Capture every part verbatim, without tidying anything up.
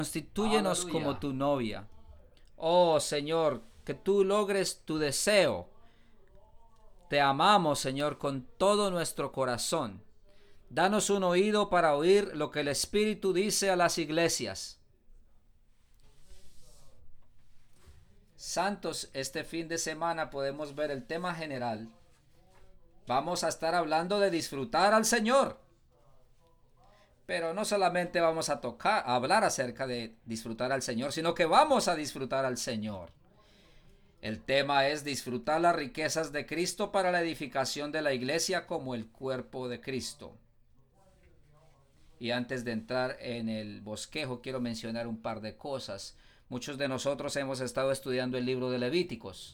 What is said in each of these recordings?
Constitúyenos como Aleluya. tu novia. Oh Señor, que tú logres tu deseo. Te amamos, Señor, con todo nuestro corazón. Danos un oído para oír lo que el Espíritu dice a las iglesias. Santos, este fin de semana podemos ver el tema general. Vamos a estar hablando de disfrutar al Señor. Pero no solamente vamos a tocar, a hablar acerca de disfrutar al Señor, sino que vamos a disfrutar al Señor. El tema es disfrutar las riquezas de Cristo para la edificación de la iglesia como el cuerpo de Cristo. Y antes de entrar en el bosquejo, quiero mencionar un par de cosas. Muchos de nosotros hemos estado estudiando el libro de Levíticos.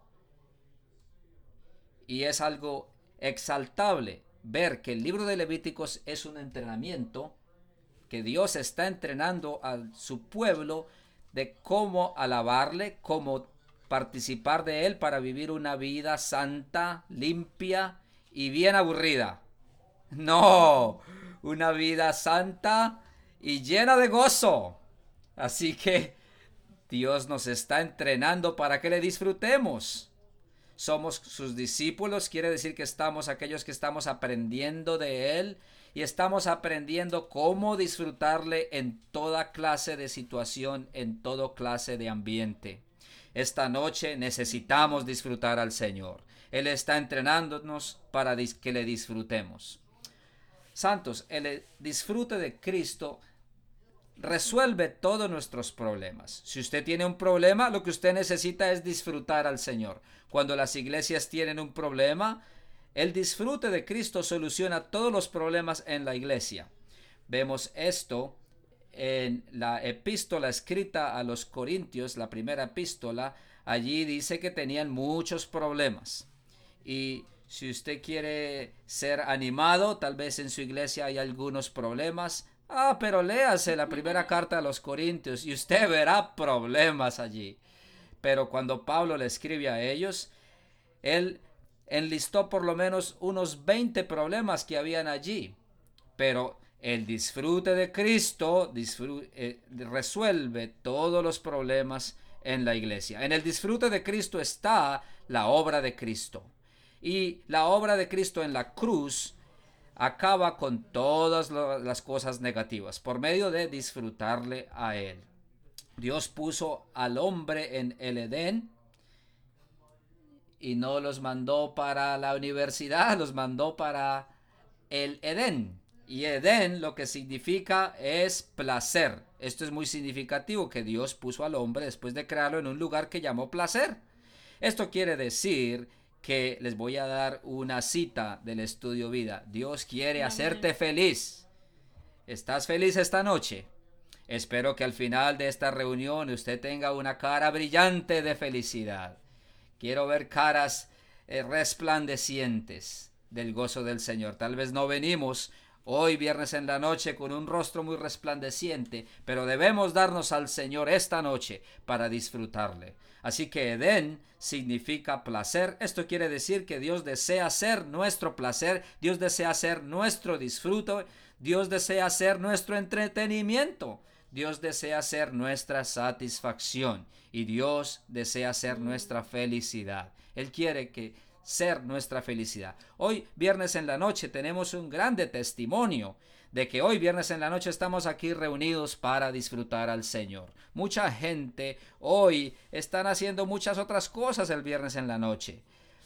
Y es algo exaltable ver que el libro de Levíticos es un entrenamiento que Dios está entrenando a su pueblo de cómo alabarle, cómo participar de él para vivir una vida santa, limpia y bien aburrida. No, una vida santa y llena de gozo. Así que Dios nos está entrenando para que le disfrutemos. Somos sus discípulos, quiere decir que estamos aquellos que estamos aprendiendo de Él y estamos aprendiendo cómo disfrutarle en toda clase de situación, en toda clase de ambiente. Esta noche necesitamos disfrutar al Señor. Él está entrenándonos para que le disfrutemos. Santos, el disfrute de Cristo resuelve todos nuestros problemas. Si usted tiene un problema, lo que usted necesita es disfrutar al Señor. Cuando las iglesias tienen un problema, el disfrute de Cristo soluciona todos los problemas en la iglesia. Vemos esto en la epístola escrita a los Corintios, la primera epístola. Allí dice que tenían muchos problemas. Y si usted quiere ser animado, tal vez en su iglesia hay algunos problemas. Ah, pero léase la primera carta a los Corintios y usted verá problemas allí. Pero cuando Pablo le escribe a ellos, él enlistó por lo menos unos veinte problemas que habían allí. Pero el disfrute de Cristo disfrute, eh, resuelve todos los problemas en la iglesia. En el disfrute de Cristo está la obra de Cristo. Y la obra de Cristo en la cruz acaba con todas las cosas negativas por medio de disfrutarle a Él. Dios puso al hombre en el Edén y no los mandó para la universidad, los mandó para el Edén. Y Edén lo que significa es placer. Esto es muy significativo, que Dios puso al hombre después de crearlo en un lugar que llamó placer. Esto quiere decir que les voy a dar una cita del estudio vida. Dios quiere hacerte feliz. ¿Estás feliz esta noche? Espero que al final de esta reunión usted tenga una cara brillante de felicidad. Quiero ver caras eh, resplandecientes del gozo del Señor. Tal vez no venimos hoy viernes en la noche con un rostro muy resplandeciente, pero debemos darnos al Señor esta noche para disfrutarle. Así que Edén significa placer. Esto quiere decir que Dios desea ser nuestro placer, Dios desea ser nuestro disfrute, Dios desea ser nuestro entretenimiento. Dios desea ser nuestra satisfacción y Dios desea ser nuestra felicidad. Él quiere que ser nuestra felicidad. Hoy, viernes en la noche, tenemos un grande testimonio de que hoy, viernes en la noche, estamos aquí reunidos para disfrutar al Señor. Mucha gente hoy están haciendo muchas otras cosas el viernes en la noche.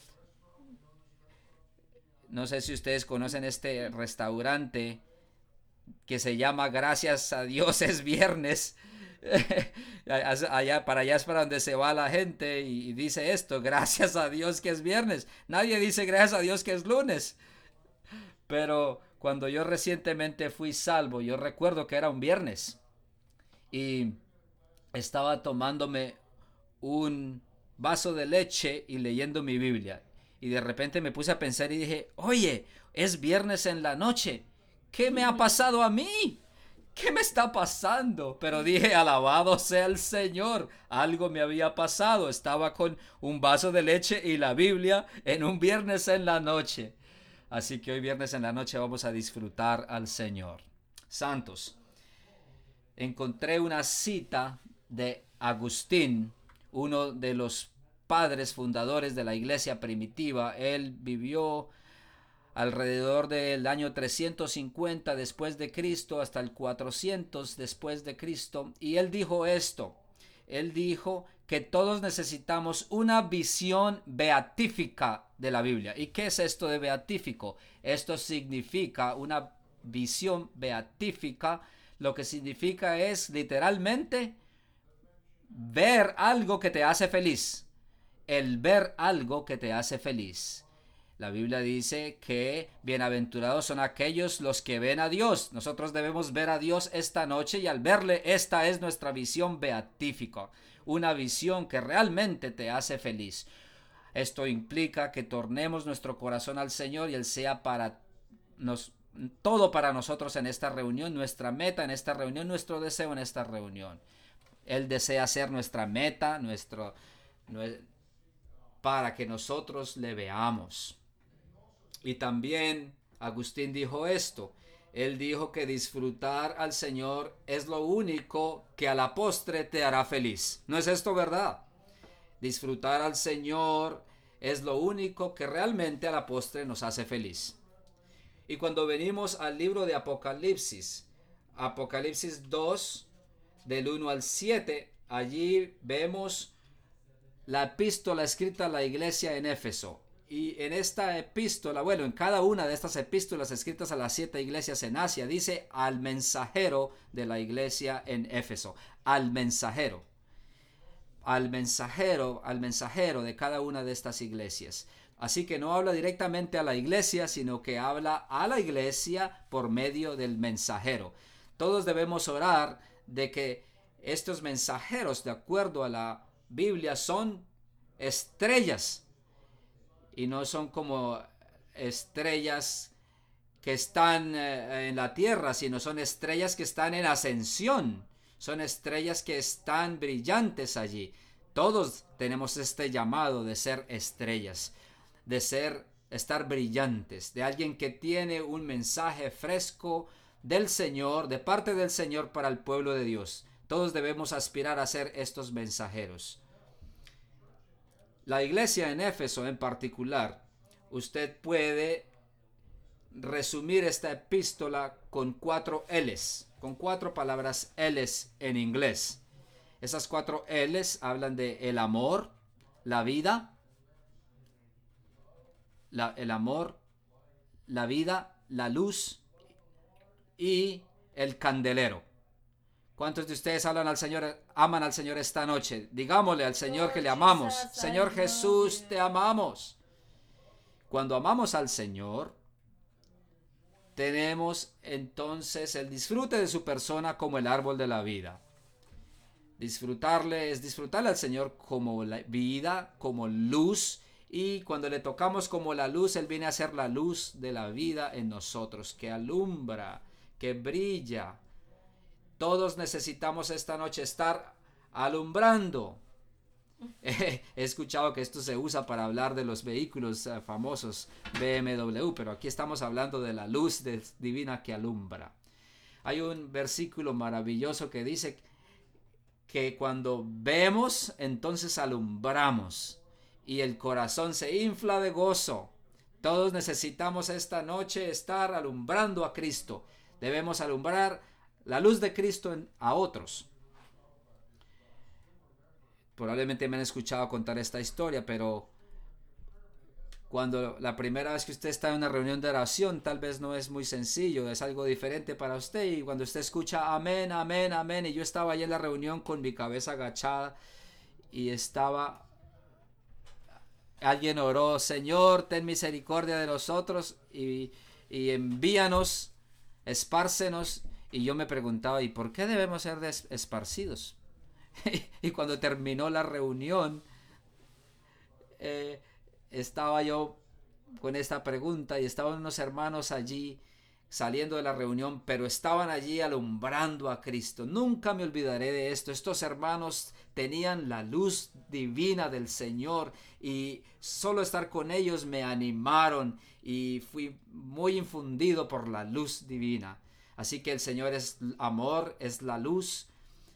No sé si ustedes conocen este restaurante que se llama Gracias a Dios es viernes. allá, para allá es para donde se va la gente y, y dice esto: gracias a Dios que es viernes. Nadie dice gracias a Dios que es lunes. Pero cuando yo recientemente fui salvo, yo recuerdo que era un viernes y estaba tomándome un vaso de leche y leyendo mi Biblia. Y de repente me puse a pensar y dije: oye, es viernes en la noche. ¿Qué me ha pasado a mí? ¿Qué me está pasando? Pero dije: alabado sea el Señor. Algo me había pasado. Estaba con un vaso de leche y la Biblia en un viernes en la noche. Así que hoy viernes en la noche vamos a disfrutar al Señor. Santos, encontré una cita de Agustín, uno de los padres fundadores de la iglesia primitiva. Él vivió alrededor del año trescientos cincuenta después de Cristo hasta el cuatrocientos después de Cristo, y él dijo esto. Él dijo que todos necesitamos una visión beatífica de la Biblia. ¿Y qué es esto de beatífico? Esto significa una visión beatífica. Lo que significa es literalmente ver algo que te hace feliz. El ver algo que te hace feliz. La Biblia dice que bienaventurados son aquellos los que ven a Dios. Nosotros debemos ver a Dios esta noche, y al verle, esta es nuestra visión beatífica. Una visión que realmente te hace feliz. Esto implica que tornemos nuestro corazón al Señor y Él sea para nos, todo para nosotros en esta reunión, nuestra meta en esta reunión, nuestro deseo en esta reunión. Él desea ser nuestra meta, nuestro, para que nosotros le veamos. Y también Agustín dijo esto. Él dijo que disfrutar al Señor es lo único que a la postre te hará feliz. ¿No es esto verdad? Disfrutar al Señor es lo único que realmente a la postre nos hace feliz. Y cuando venimos al libro de Apocalipsis, Apocalipsis dos, del uno al siete, allí vemos la epístola escrita a la iglesia en Éfeso. Y en esta epístola, bueno, en cada una de estas epístolas escritas a las siete iglesias en Asia, dice al mensajero de la iglesia en Éfeso. Al mensajero. Al mensajero, al mensajero de cada una de estas iglesias. Así que no habla directamente a la iglesia, sino que habla a la iglesia por medio del mensajero. Todos debemos orar de que estos mensajeros, de acuerdo a la Biblia, son estrellas. Y no son como estrellas que están eh, en la tierra, sino son estrellas que están en ascensión. Son estrellas que están brillantes allí. Todos tenemos este llamado de ser estrellas, de ser, estar brillantes, de alguien que tiene un mensaje fresco del Señor, de parte del Señor para el pueblo de Dios. Todos debemos aspirar a ser estos mensajeros. La iglesia en Éfeso en particular, usted puede resumir esta epístola con cuatro L's, con cuatro palabras L's en inglés. Esas cuatro L's hablan de el amor, la vida, la, el amor, la vida, la luz y el candelero. ¿Cuántos de ustedes hablan al Señor, aman al Señor esta noche? Digámosle al Señor que le amamos. Señor Jesús, te amamos. Cuando amamos al Señor, tenemos entonces el disfrute de su persona como el árbol de la vida. Disfrutarle es disfrutarle al Señor como la vida, como luz. Y cuando le tocamos como la luz, Él viene a ser la luz de la vida en nosotros, que alumbra, que brilla. Todos necesitamos esta noche estar alumbrando. He escuchado que esto se usa para hablar de los vehículos uh, famosos B M W, pero aquí estamos hablando de la luz de, divina que alumbra. Hay un versículo maravilloso que dice que cuando vemos, entonces alumbramos y el corazón se infla de gozo. Todos necesitamos esta noche estar alumbrando a Cristo. Debemos alumbrar la luz de Cristo en, a otros. Probablemente me han escuchado contar esta historia, pero cuando la primera vez que usted está en una reunión de oración, tal vez no es muy sencillo, es algo diferente para usted. Y cuando usted escucha amén, amén, amén, y yo estaba ahí en la reunión con mi cabeza agachada y estaba, alguien oró, Señor, ten misericordia de nosotros y, y envíanos, espárcenos. Y yo me preguntaba, ¿y por qué debemos ser esparcidos? Y cuando terminó la reunión, eh, estaba yo con esta pregunta y estaban unos hermanos allí saliendo de la reunión, pero estaban allí alumbrando a Cristo. Nunca me olvidaré de esto. Estos hermanos tenían la luz divina del Señor y solo estar con ellos me animaron y fui muy infundido por la luz divina. Así que el Señor es amor, es la luz,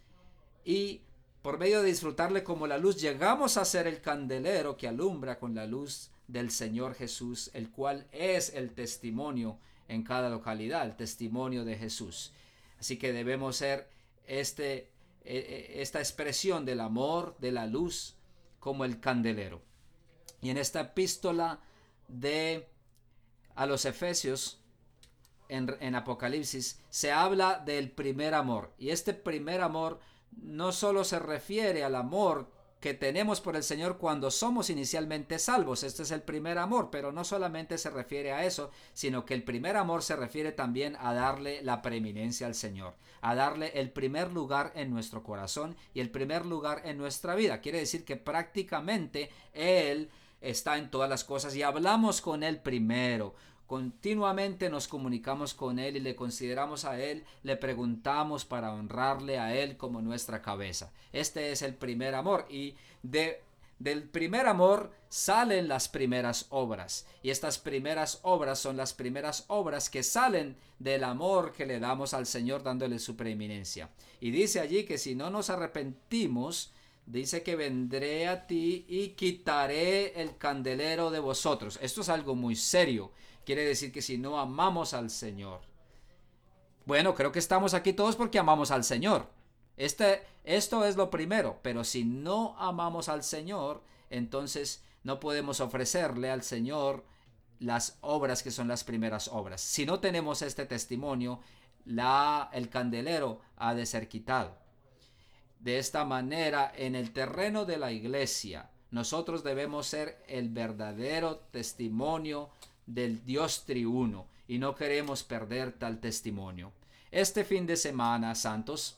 y por medio de disfrutarle como la luz, llegamos a ser el candelero que alumbra con la luz del Señor Jesús, el cual es el testimonio en cada localidad, el testimonio de Jesús. Así que debemos ser este, esta expresión del amor, de la luz, como el candelero. Y en esta epístola de a los Efesios, en, en Apocalipsis, se habla del primer amor. Y este primer amor no solo se refiere al amor que tenemos por el Señor cuando somos inicialmente salvos. Este es el primer amor, pero no solamente se refiere a eso, sino que el primer amor se refiere también a darle la preeminencia al Señor, a darle el primer lugar en nuestro corazón y el primer lugar en nuestra vida. Quiere decir que prácticamente Él está en todas las cosas y hablamos con Él primero. Continuamente nos comunicamos con Él y le consideramos a Él, le preguntamos para honrarle a Él como nuestra cabeza. Este es el primer amor, y de, del primer amor salen las primeras obras, y estas primeras obras son las primeras obras que salen del amor que le damos al Señor, dándole su preeminencia. Y dice allí que si no nos arrepentimos, dice que vendré a ti y quitaré el candelero de vosotros. Esto es algo muy serio. Quiere decir que si no amamos al Señor, bueno, creo que estamos aquí todos porque amamos al Señor. Este, esto es lo primero, pero si no amamos al Señor, entonces no podemos ofrecerle al Señor las obras que son las primeras obras. Si no tenemos este testimonio, la, el candelero ha de ser quitado. De esta manera, en el terreno de la iglesia, nosotros debemos ser el verdadero testimonio del Dios triuno, y no queremos perder tal testimonio. Este fin de semana, santos,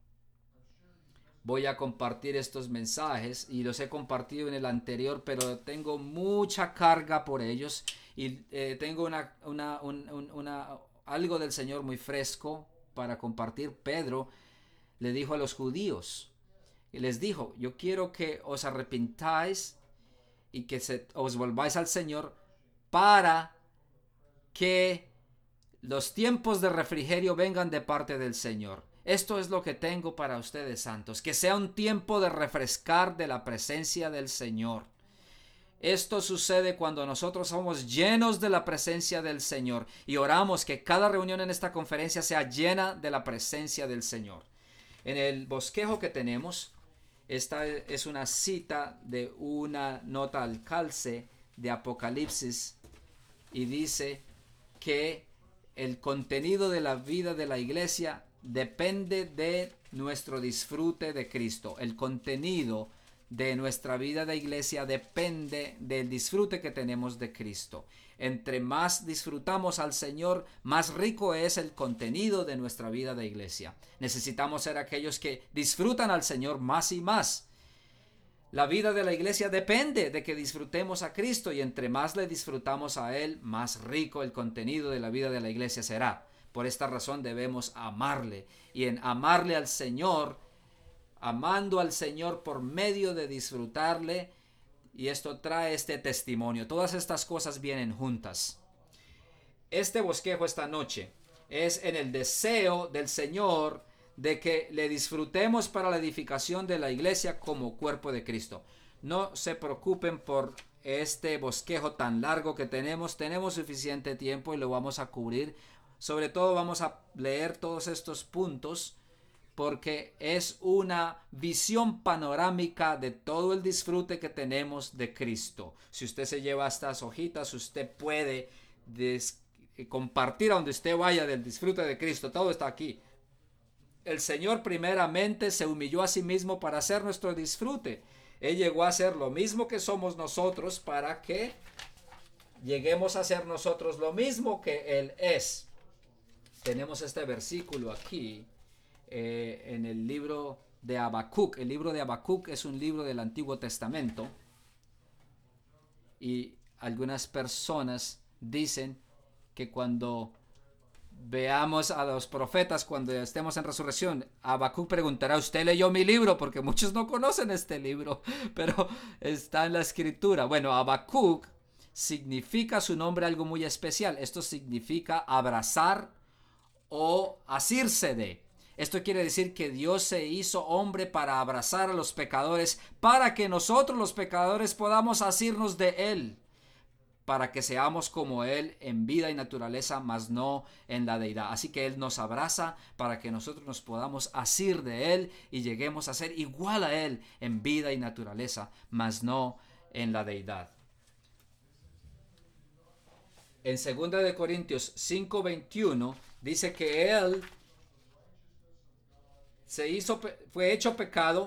voy a compartir estos mensajes, y los he compartido en el anterior, pero tengo mucha carga por ellos, y eh, tengo una, una, un, un, una, algo del Señor muy fresco para compartir. Pedro le dijo a los judíos, y les dijo: yo quiero que os arrepintáis y que se, os volváis al Señor, para que los tiempos de refrigerio vengan de parte del Señor. Esto es lo que tengo para ustedes, santos, que sea un tiempo de refrescar de la presencia del Señor. Esto sucede cuando nosotros somos llenos de la presencia del Señor, y oramos que cada reunión en esta conferencia sea llena de la presencia del Señor. En el bosquejo que tenemos, esta es una cita de una nota al calce de Apocalipsis, y dice que el contenido de la vida de la iglesia depende de nuestro disfrute de Cristo. El contenido de nuestra vida de iglesia depende del disfrute que tenemos de Cristo. Entre más disfrutamos al Señor, más rico es el contenido de nuestra vida de iglesia. Necesitamos ser aquellos que disfrutan al Señor más y más. La vida de la iglesia depende de que disfrutemos a Cristo, y entre más le disfrutamos a Él, más rico el contenido de la vida de la iglesia será. Por esta razón debemos amarle, y en amarle al Señor, amando al Señor por medio de disfrutarle, y esto trae este testimonio. Todas estas cosas vienen juntas. Este bosquejo esta noche es en el deseo del Señor de que le disfrutemos para la edificación de la iglesia como cuerpo de Cristo. No se preocupen por este bosquejo tan largo que tenemos. Tenemos suficiente tiempo y lo vamos a cubrir. Sobre todo vamos a leer todos estos puntos, porque es una visión panorámica de todo el disfrute que tenemos de Cristo. Si usted se lleva estas hojitas, usted puede des- compartir a donde usted vaya del disfrute de Cristo. Todo está aquí. El Señor primeramente se humilló a sí mismo para hacer nuestro disfrute. Él llegó a ser lo mismo que somos nosotros, para que lleguemos a ser nosotros lo mismo que Él es. Tenemos este versículo aquí eh, en el libro de Habacuc. El libro de Habacuc es un libro del Antiguo Testamento, y algunas personas dicen que cuando veamos a los profetas, cuando estemos en resurrección, Habacuc preguntará: ¿usted leyó mi libro? Porque muchos no conocen este libro, pero está en la escritura. Bueno, Habacuc significa su nombre algo muy especial. Esto significa abrazar o asirse de. Esto quiere decir que Dios se hizo hombre para abrazar a los pecadores, para que nosotros los pecadores podamos asirnos de Él, para que seamos como Él en vida y naturaleza, mas no en la deidad. Así que Él nos abraza para que nosotros nos podamos asir de Él y lleguemos a ser igual a Él en vida y naturaleza, mas no en la deidad. En segunda de Corintios cinco veintiuno dice que Él se hizo, fue hecho pecado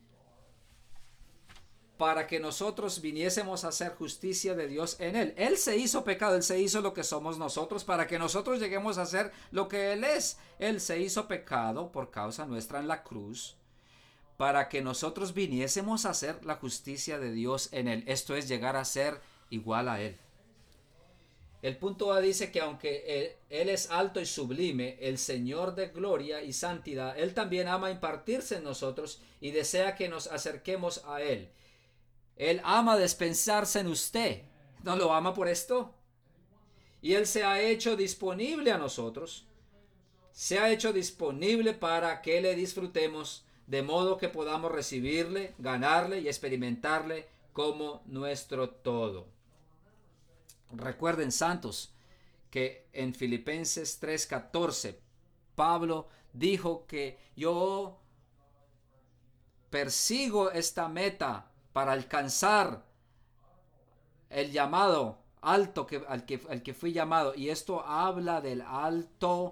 para que nosotros viniésemos a hacer justicia de Dios en Él. Él se hizo pecado, Él se hizo lo que somos nosotros para que nosotros lleguemos a ser lo que Él es. Él se hizo pecado por causa nuestra en la cruz para que nosotros viniésemos a hacer la justicia de Dios en Él. Esto es llegar a ser igual a Él. El punto A dice que aunque él, él es alto y sublime, el Señor de gloria y santidad, Él también ama impartirse en nosotros y desea que nos acerquemos a Él. Él ama despensarse en usted. ¿No lo ama por esto? Y Él se ha hecho disponible a nosotros. Se ha hecho disponible para que le disfrutemos, de modo que podamos recibirle, ganarle y experimentarle como nuestro todo. Recuerden, santos, que en Filipenses tres catorce Pablo dijo que yo persigo esta meta para alcanzar el llamado alto que, al, que, al que fui llamado. Y esto habla del alto,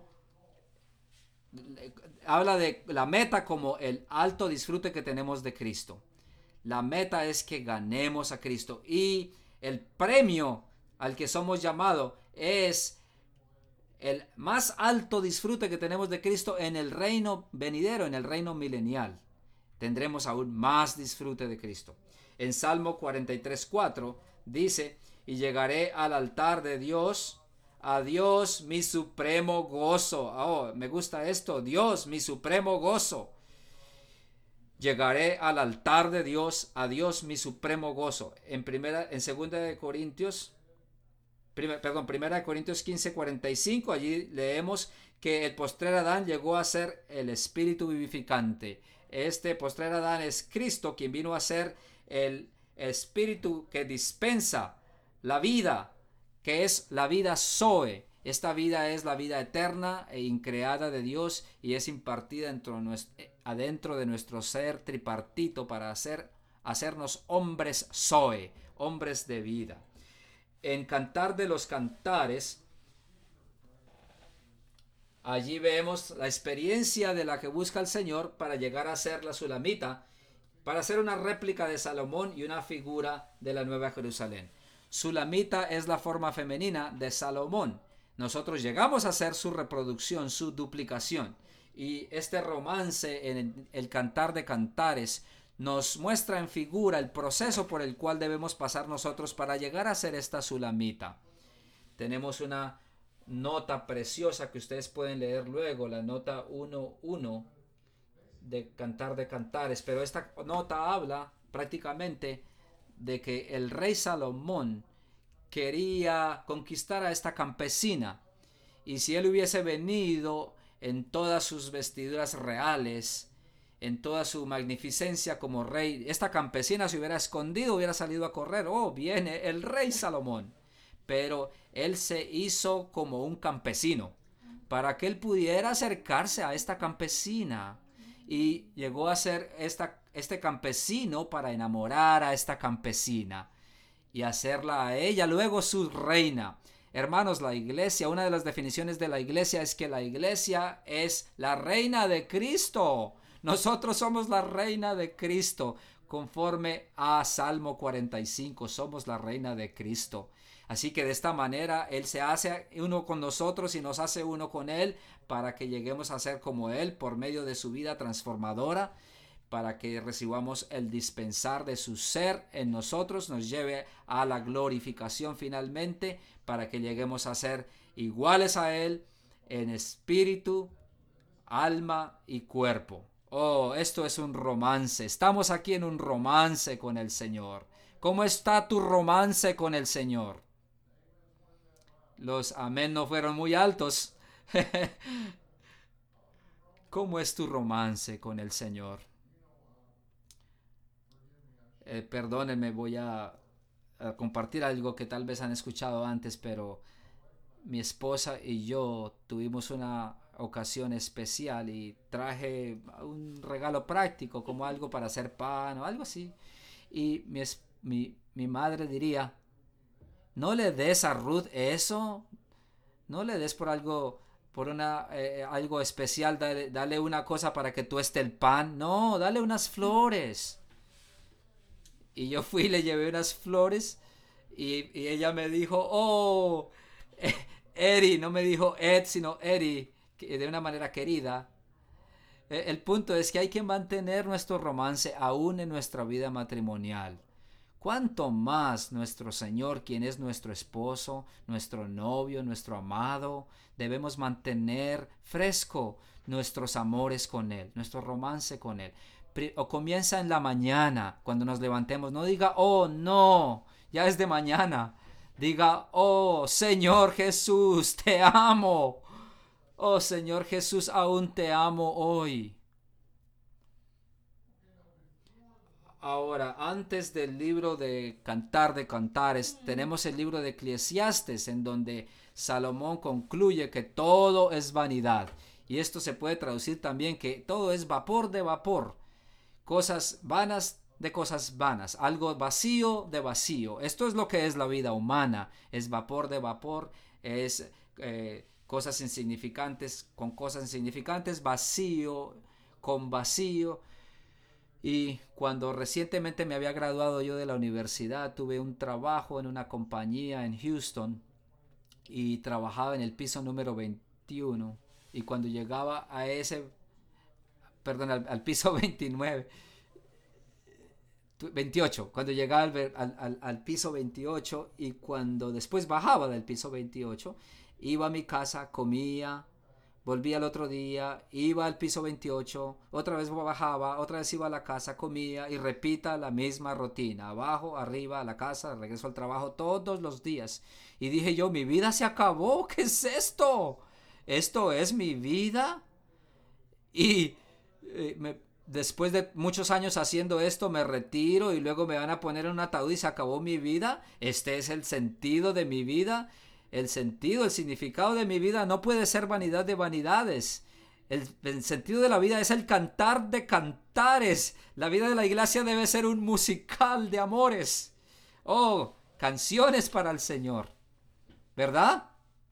habla de la meta como el alto disfrute que tenemos de Cristo. La meta es que ganemos a Cristo y el premio al que somos llamados es el más alto disfrute que tenemos de Cristo en el reino venidero, en el reino milenial. Tendremos aún más disfrute de Cristo. En Salmo cuarenta y tres cuatro dice: y llegaré al altar de Dios, a Dios mi supremo gozo. Oh, me gusta esto, Dios mi supremo gozo. Llegaré al altar de Dios, a Dios mi supremo gozo. En primera, en segunda de Corintios Primer, perdón, primera de Corintios quince cuarenta y cinco, allí leemos que el postrer Adán llegó a ser el espíritu vivificante. Este postrer Adán es Cristo, quien vino a ser el espíritu que dispensa la vida, que es la vida Zoe. Esta vida es la vida eterna e increada de Dios y es impartida dentro, adentro de nuestro ser tripartito para hacer, hacernos hombres Zoe, hombres de vida. En Cantar de los Cantares, allí vemos la experiencia de la que busca el Señor para llegar a ser la Sulamita, para ser una réplica de Salomón y una figura de la Nueva Jerusalén. Sulamita es la forma femenina de Salomón. Nosotros llegamos a ser su reproducción, su duplicación. Y este romance en el Cantar de Cantares nos muestra en figura el proceso por el cual debemos pasar nosotros para llegar a ser esta Sulamita. Tenemos una nota preciosa que ustedes pueden leer luego, la nota uno uno de Cantar de Cantares, pero esta nota habla prácticamente de que el rey Salomón quería conquistar a esta campesina, y si él hubiese venido en todas sus vestiduras reales, en toda su magnificencia como rey, esta campesina se hubiera escondido, hubiera salido a correr. Oh, viene el rey Salomón. Pero él se hizo como un campesino para que él pudiera acercarse a esta campesina, y llegó a ser esta, este campesino para enamorar a esta campesina y hacerla a ella luego su reina. Hermanos, la iglesia, una de las definiciones de la iglesia es que la iglesia es la reina de Cristo. Nosotros somos la reina de Cristo, conforme a Salmo cuarenta y cinco, somos la reina de Cristo. Así que de esta manera Él se hace uno con nosotros y nos hace uno con Él para que lleguemos a ser como Él por medio de su vida transformadora, para que recibamos el dispensar de su ser en nosotros, nos lleve a la glorificación finalmente, para que lleguemos a ser iguales a Él en espíritu, alma y cuerpo. Oh, esto es un romance. Estamos aquí en un romance con el Señor. ¿Cómo está tu romance con el Señor? Los amén no fueron muy altos, ¿Cómo es tu romance con el Señor? Eh, perdónenme, voy a, a compartir algo que tal vez han escuchado antes, pero mi esposa y yo tuvimos una ocasión especial y traje un regalo práctico como algo para hacer pan o algo así. Y mi, mi, mi madre diría, no le des a Ruth eso, no le des por algo, por una, eh, algo especial, dale, dale una cosa para que tueste el pan, no, dale unas flores. Y yo fui y le llevé unas flores y, y ella me dijo, oh, Eri, no me dijo Ed, sino Eri, de una manera querida. El punto es que hay que mantener nuestro romance aún en nuestra vida matrimonial. Cuánto más nuestro Señor, quien es nuestro esposo, nuestro novio, nuestro amado, debemos mantener fresco nuestros amores con Él, nuestro romance con Él. O comienza en la mañana, cuando nos levantemos. No diga, oh no, ya es de mañana. Diga, oh Señor Jesús, te amo. Oh Señor Jesús, aún te amo hoy. Ahora, antes del libro de Cantar de Cantares, tenemos el libro de Eclesiastes, en donde Salomón concluye que todo es vanidad. Y esto se puede traducir también que todo es vapor de vapor. Cosas vanas de cosas vanas. Algo vacío de vacío. Esto es lo que es la vida humana. Es vapor de vapor. Es eh, cosas insignificantes con cosas insignificantes. Vacío con vacío. Y cuando recientemente me había graduado yo de la universidad, tuve un trabajo en una compañía en Houston y trabajaba en el piso número veintiuno. Y cuando llegaba a ese, perdón, al, al piso veintinueve, veintiocho, cuando llegaba al, al, al piso veintiocho y cuando después bajaba del piso veintiocho, iba a mi casa, comía, volvía al otro día, iba al piso veintiocho, otra vez bajaba, otra vez iba a la casa, comía y repita la misma rutina, abajo, arriba, a la casa, regreso al trabajo todos los días. Y dije yo, mi vida se acabó, ¿qué es esto? ¿Esto es mi vida? Y eh, me, después de muchos años haciendo esto, me retiro y luego me van a poner en un ataúd y se acabó mi vida. Este es el sentido de mi vida. El sentido, el significado de mi vida no puede ser vanidad de vanidades. El, el sentido de la vida es el cantar de cantares. La vida de la iglesia debe ser un musical de amores. Oh, canciones para el Señor. ¿Verdad?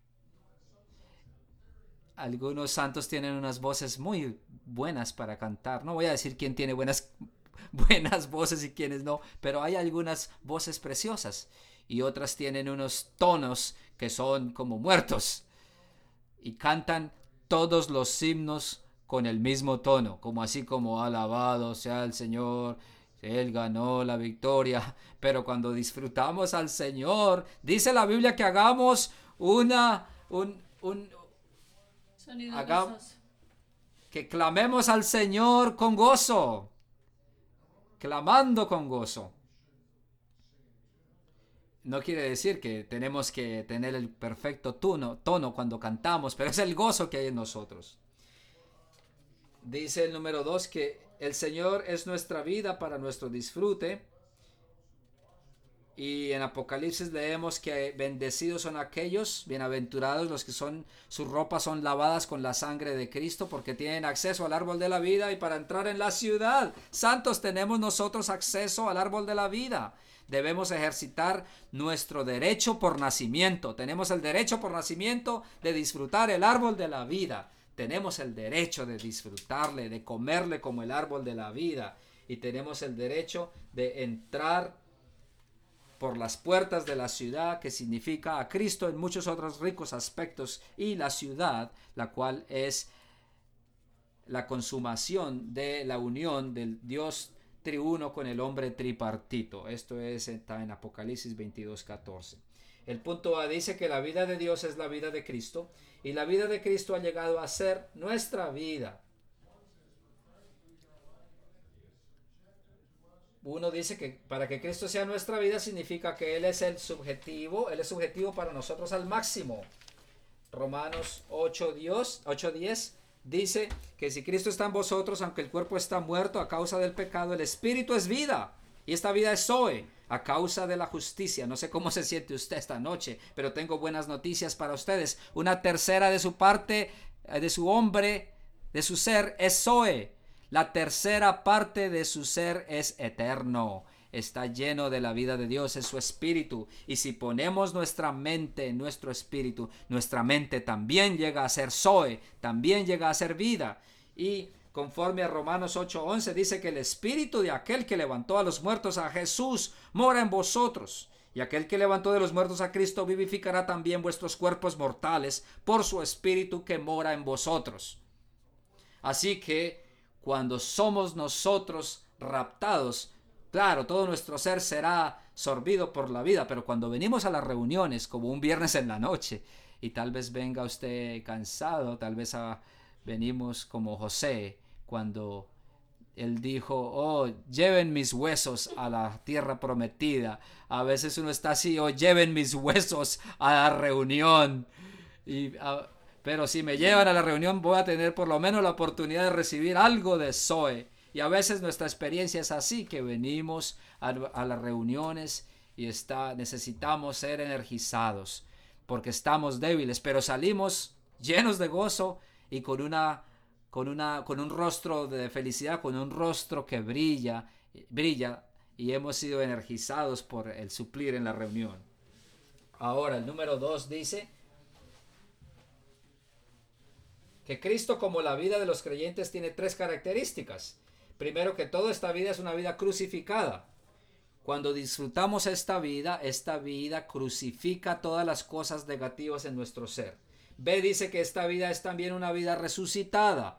Algunos santos tienen unas voces muy buenas para cantar. No voy a decir quién tiene buenas, buenas voces y quiénes no, pero hay algunas voces preciosas y otras tienen unos tonos que son como muertos y cantan todos los himnos con el mismo tono, como así como alabado sea el Señor, Él ganó la victoria. Pero cuando disfrutamos al Señor, dice la Biblia que hagamos una, un, un, Haga, que clamemos al Señor con gozo, clamando con gozo. No quiere decir que tenemos que tener el perfecto tono, tono cuando cantamos, pero es el gozo que hay en nosotros. Dice el número dos que el Señor es nuestra vida para nuestro disfrute. Y en Apocalipsis leemos que bendecidos son aquellos, bienaventurados los que son, sus ropas son lavadas con la sangre de Cristo, porque tienen acceso al árbol de la vida. Y para entrar en la ciudad, santos, tenemos nosotros acceso al árbol de la vida. Debemos ejercitar nuestro derecho por nacimiento. Tenemos el derecho por nacimiento de disfrutar el árbol de la vida. Tenemos el derecho de disfrutarle, de comerle como el árbol de la vida. Y tenemos el derecho de entrar por las puertas de la ciudad, que significa a Cristo en muchos otros ricos aspectos, y la ciudad, la cual es la consumación de la unión del Dios triuno con el hombre tripartito. Esto es, está en Apocalipsis veintidós catorce. El punto A dice que la vida de Dios es la vida de Cristo, y la vida de Cristo ha llegado a ser nuestra vida. Uno dice que para que Cristo sea nuestra vida significa que Él es el subjetivo, Él es subjetivo para nosotros al máximo. Romanos ocho diez dice que si Cristo está en vosotros, aunque el cuerpo está muerto a causa del pecado, el espíritu es vida. Y esta vida es Zoe, a causa de la justicia. No sé cómo se siente usted esta noche, pero tengo buenas noticias para ustedes. Una tercera de su parte, de su hombre, de su ser, es Zoe. La tercera parte de su ser es eterno. Está lleno de la vida de Dios, es su espíritu. Y si ponemos nuestra mente en nuestro espíritu, nuestra mente también llega a ser Zoe, también llega a ser vida. Y conforme a Romanos ocho once dice que el espíritu de aquel que levantó a los muertos a Jesús mora en vosotros. Y aquel que levantó de los muertos a Cristo vivificará también vuestros cuerpos mortales por su espíritu que mora en vosotros. Así que cuando somos nosotros raptados, claro, todo nuestro ser será sorbido por la vida, pero cuando venimos a las reuniones, como un viernes en la noche, y tal vez venga usted cansado, tal vez a, venimos como José, cuando él dijo, oh, lleven mis huesos a la tierra prometida. A veces uno está así, oh, lleven mis huesos a la reunión. Y, a, pero si me llevan a la reunión voy a tener por lo menos la oportunidad de recibir algo de Zoe. Y a veces nuestra experiencia es así, que venimos a, a las reuniones y está, necesitamos ser energizados porque estamos débiles, pero salimos llenos de gozo y con una, con una, con un rostro de felicidad, con un rostro que brilla, brilla y hemos sido energizados por el suplir en la reunión. Ahora el número dos dice que Cristo, como la vida de los creyentes, tiene tres características. Primero que todo, esta vida es una vida crucificada. Cuando disfrutamos esta vida, esta vida crucifica todas las cosas negativas en nuestro ser. B dice que esta vida es también una vida resucitada.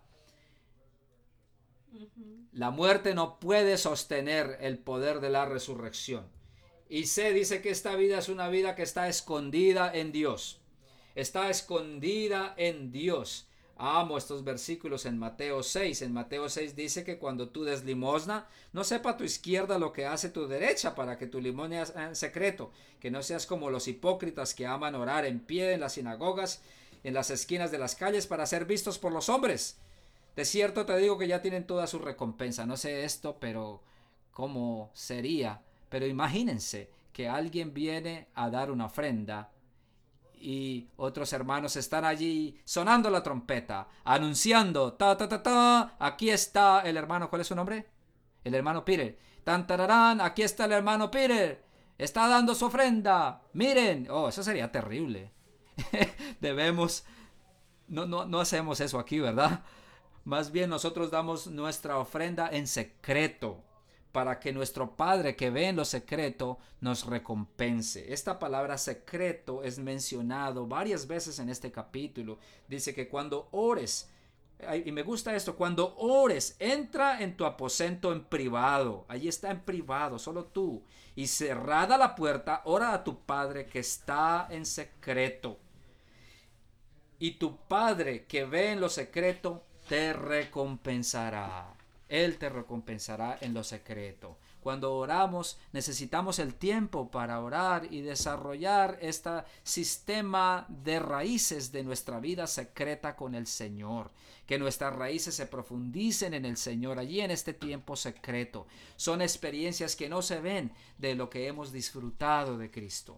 La muerte no puede sostener el poder de la resurrección. Y C dice que esta vida es una vida que está escondida en Dios. Está escondida en Dios. Amo estos versículos en Mateo seis. En Mateo seis dice que cuando tú des limosna, no sepa tu izquierda lo que hace tu derecha, para que tu limosna sea en secreto, que no seas como los hipócritas que aman orar en pie en las sinagogas, en las esquinas de las calles, para ser vistos por los hombres. De cierto te digo que ya tienen toda su recompensa. No sé esto, pero cómo sería. Pero imagínense que alguien viene a dar una ofrenda y otros hermanos están allí sonando la trompeta, anunciando, ta, ta, ta, ta, aquí está el hermano, ¿cuál es su nombre? El hermano Peter. Tan, tararán, aquí está el hermano Peter, está dando su ofrenda, miren. Oh, eso sería terrible. Debemos, no, no, no hacemos eso aquí, ¿verdad? Más bien nosotros damos nuestra ofrenda en secreto, para que nuestro Padre que ve en lo secreto nos recompense. Esta palabra secreto es mencionado varias veces en este capítulo. Dice que cuando ores, y me gusta esto, cuando ores, entra en tu aposento en privado. Allí está en privado, solo tú. Y cerrada la puerta, ora a tu Padre que está en secreto. Y tu Padre que ve en lo secreto te recompensará. Él te recompensará en lo secreto. Cuando oramos, necesitamos el tiempo para orar y desarrollar este sistema de raíces de nuestra vida secreta con el Señor. Que nuestras raíces se profundicen en el Señor allí en este tiempo secreto. Son experiencias que no se ven de lo que hemos disfrutado de Cristo.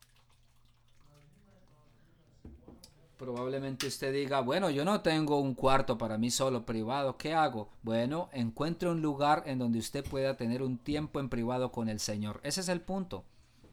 Probablemente usted diga, bueno, yo no tengo un cuarto para mí solo privado, ¿qué hago? Bueno, encuentre un lugar en donde usted pueda tener un tiempo en privado con el Señor. Ese es el punto.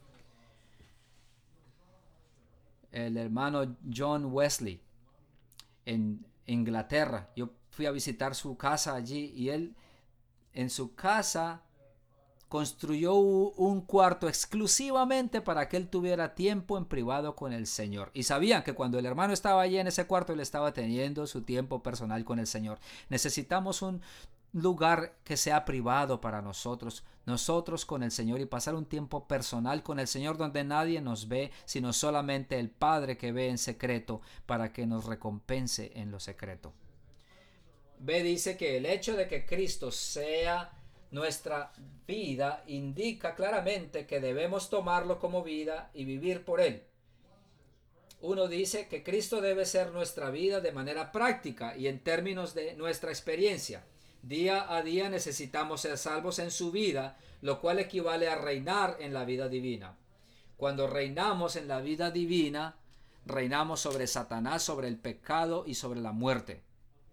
El hermano John Wesley en Inglaterra, yo fui a visitar su casa allí y él en su casa construyó un cuarto exclusivamente para que él tuviera tiempo en privado con el Señor. Y sabían que cuando el hermano estaba allí en ese cuarto, él estaba teniendo su tiempo personal con el Señor. Necesitamos un lugar que sea privado para nosotros, nosotros con el Señor, y pasar un tiempo personal con el Señor donde nadie nos ve, sino solamente el Padre que ve en secreto, para que nos recompense en lo secreto. B dice que el hecho de que Cristo sea nuestra vida indica claramente que debemos tomarlo como vida y vivir por él. Uno dice que Cristo debe ser nuestra vida de manera práctica y en términos de nuestra experiencia. Día a día necesitamos ser salvos en su vida, lo cual equivale a reinar en la vida divina. Cuando reinamos en la vida divina, reinamos sobre Satanás, sobre el pecado y sobre la muerte.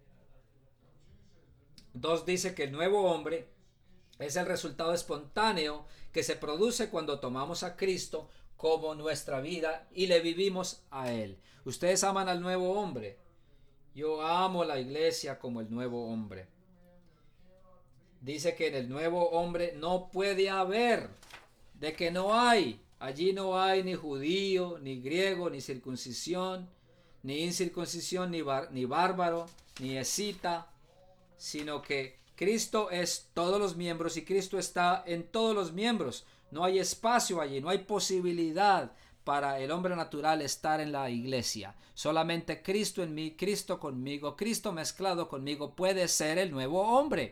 Dos dice que el nuevo hombre es el resultado espontáneo que se produce cuando tomamos a Cristo como nuestra vida y le vivimos a Él. Ustedes aman al nuevo hombre. Yo amo la iglesia como el nuevo hombre. Dice que en el nuevo hombre no puede haber, de que no hay. Allí no hay ni judío, ni griego, ni circuncisión, ni incircuncisión, ni, bar, ni bárbaro, ni escita, sino que Cristo es todos los miembros y Cristo está en todos los miembros. No hay espacio allí, no hay posibilidad para el hombre natural estar en la iglesia. Solamente Cristo en mí, Cristo conmigo, Cristo mezclado conmigo puede ser el nuevo hombre.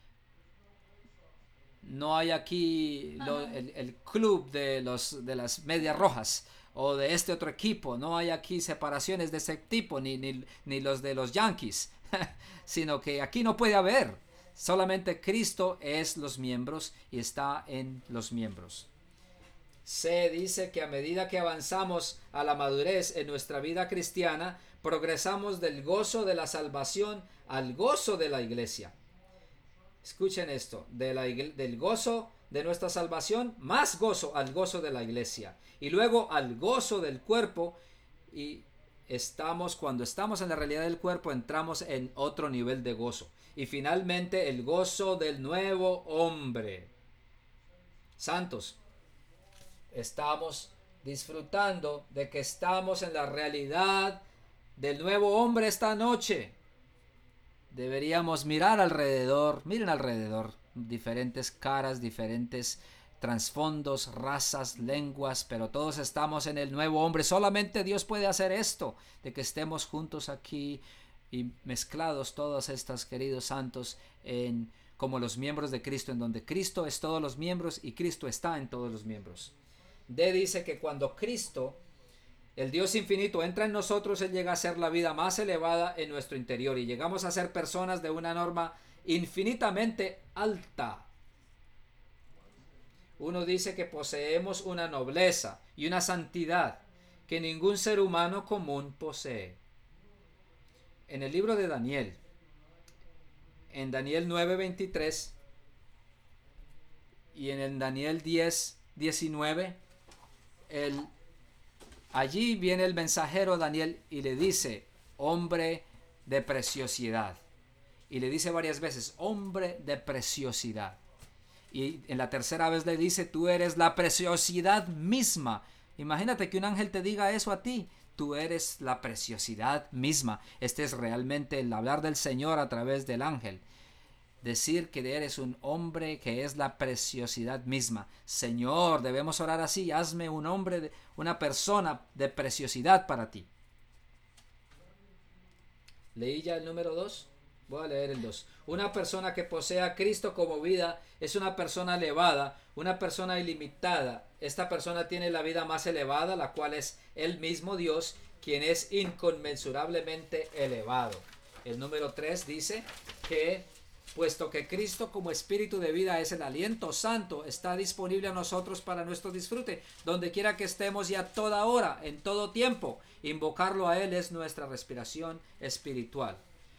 No hay aquí lo, el, el club de, los, de las medias rojas o de este otro equipo. No hay aquí separaciones de ese tipo, ni, ni, ni los de los Yankees, sino que aquí no puede haber. Solamente Cristo es los miembros y está en los miembros. Se dice que a medida que avanzamos a la madurez en nuestra vida cristiana, progresamos del gozo de la salvación al gozo de la iglesia. Escuchen esto, de la, del gozo de nuestra salvación, más gozo al gozo de la iglesia. Y luego al gozo del cuerpo. Y estamos, cuando estamos en la realidad del cuerpo, entramos en otro nivel de gozo. Y finalmente el gozo del nuevo hombre. Santos, estamos disfrutando de que estamos en la realidad del nuevo hombre esta noche. Deberíamos mirar alrededor, miren alrededor, diferentes caras, diferentes trasfondos, razas, lenguas, pero todos estamos en el nuevo hombre. Solamente Dios puede hacer esto, de que estemos juntos aquí y mezclados todos estos queridos santos en, como los miembros de Cristo, en donde Cristo es todos los miembros y Cristo está en todos los miembros. D dice que cuando Cristo, el Dios infinito, entra en nosotros, Él llega a ser la vida más elevada en nuestro interior y llegamos a ser personas de una norma infinitamente alta. Uno dice que poseemos una nobleza y una santidad que ningún ser humano común posee. En el libro de Daniel, en Daniel nueve veintitrés y en el Daniel diez diecinueve, el allí viene el mensajero Daniel y le dice, hombre de preciosidad. Y le dice varias veces, hombre de preciosidad. Y en la tercera vez le dice, tú eres la preciosidad misma. Imagínate que un ángel te diga eso a ti. Tú eres la preciosidad misma. Este es realmente el hablar del Señor a través del ángel. Decir que eres un hombre que es la preciosidad misma. Señor, debemos orar así. Hazme un hombre, de, una persona de preciosidad para ti. ¿Leí ya el número dos? Voy a leer el dos. Una persona que posee a Cristo como vida es una persona elevada, una persona ilimitada. Esta persona tiene la vida más elevada, la cual es el mismo Dios, quien es inconmensurablemente elevado. El número tres dice que puesto que Cristo como espíritu de vida es el aliento santo, está disponible a nosotros para nuestro disfrute, donde quiera que estemos y a toda hora, en todo tiempo. Invocarlo a Él es nuestra respiración espiritual.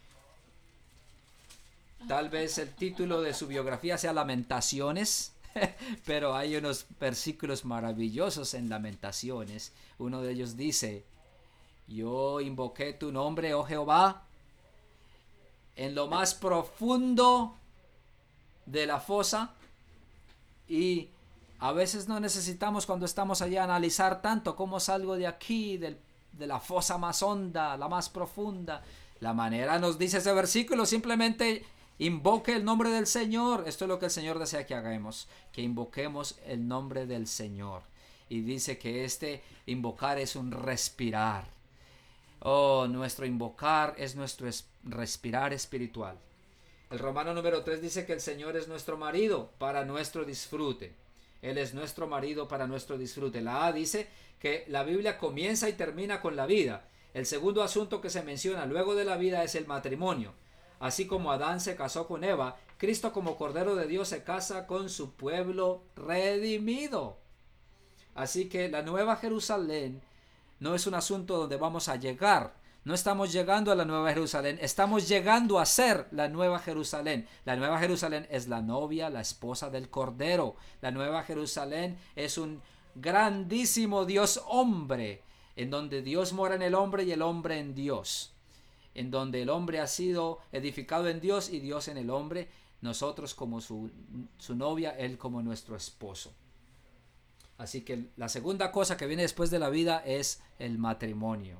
Tal vez el título de su biografía sea Lamentaciones, pero hay unos versículos maravillosos en Lamentaciones. Uno de ellos dice, yo invoqué tu nombre, oh Jehová, en lo más profundo de la fosa. Y a veces no necesitamos, cuando estamos allá, analizar tanto cómo salgo de aquí, del, de la fosa más honda, la más profunda. La manera nos dice ese versículo, simplemente invoque el nombre del Señor. Esto es lo que el Señor desea que hagamos, que invoquemos el nombre del Señor. Y dice que este invocar es un respirar. Oh, nuestro invocar es nuestro respirar espiritual. El Romano número tres dice que el Señor es nuestro marido para nuestro disfrute. Él es nuestro marido para nuestro disfrute. La A dice que la Biblia comienza y termina con la vida. El segundo asunto que se menciona luego de la vida es el matrimonio. Así como Adán se casó con Eva, Cristo como Cordero de Dios se casa con su pueblo redimido. Así que la Nueva Jerusalén no es un asunto donde vamos a llegar. No estamos llegando a la Nueva Jerusalén, estamos llegando a ser la Nueva Jerusalén. La Nueva Jerusalén es la novia, la esposa del Cordero. La Nueva Jerusalén es un grandísimo Dios hombre, en donde Dios mora en el hombre y el hombre en Dios. En donde el hombre ha sido edificado en Dios y Dios en el hombre. Nosotros como su, su novia, él como nuestro esposo. Así que la segunda cosa que viene después de la vida es el matrimonio.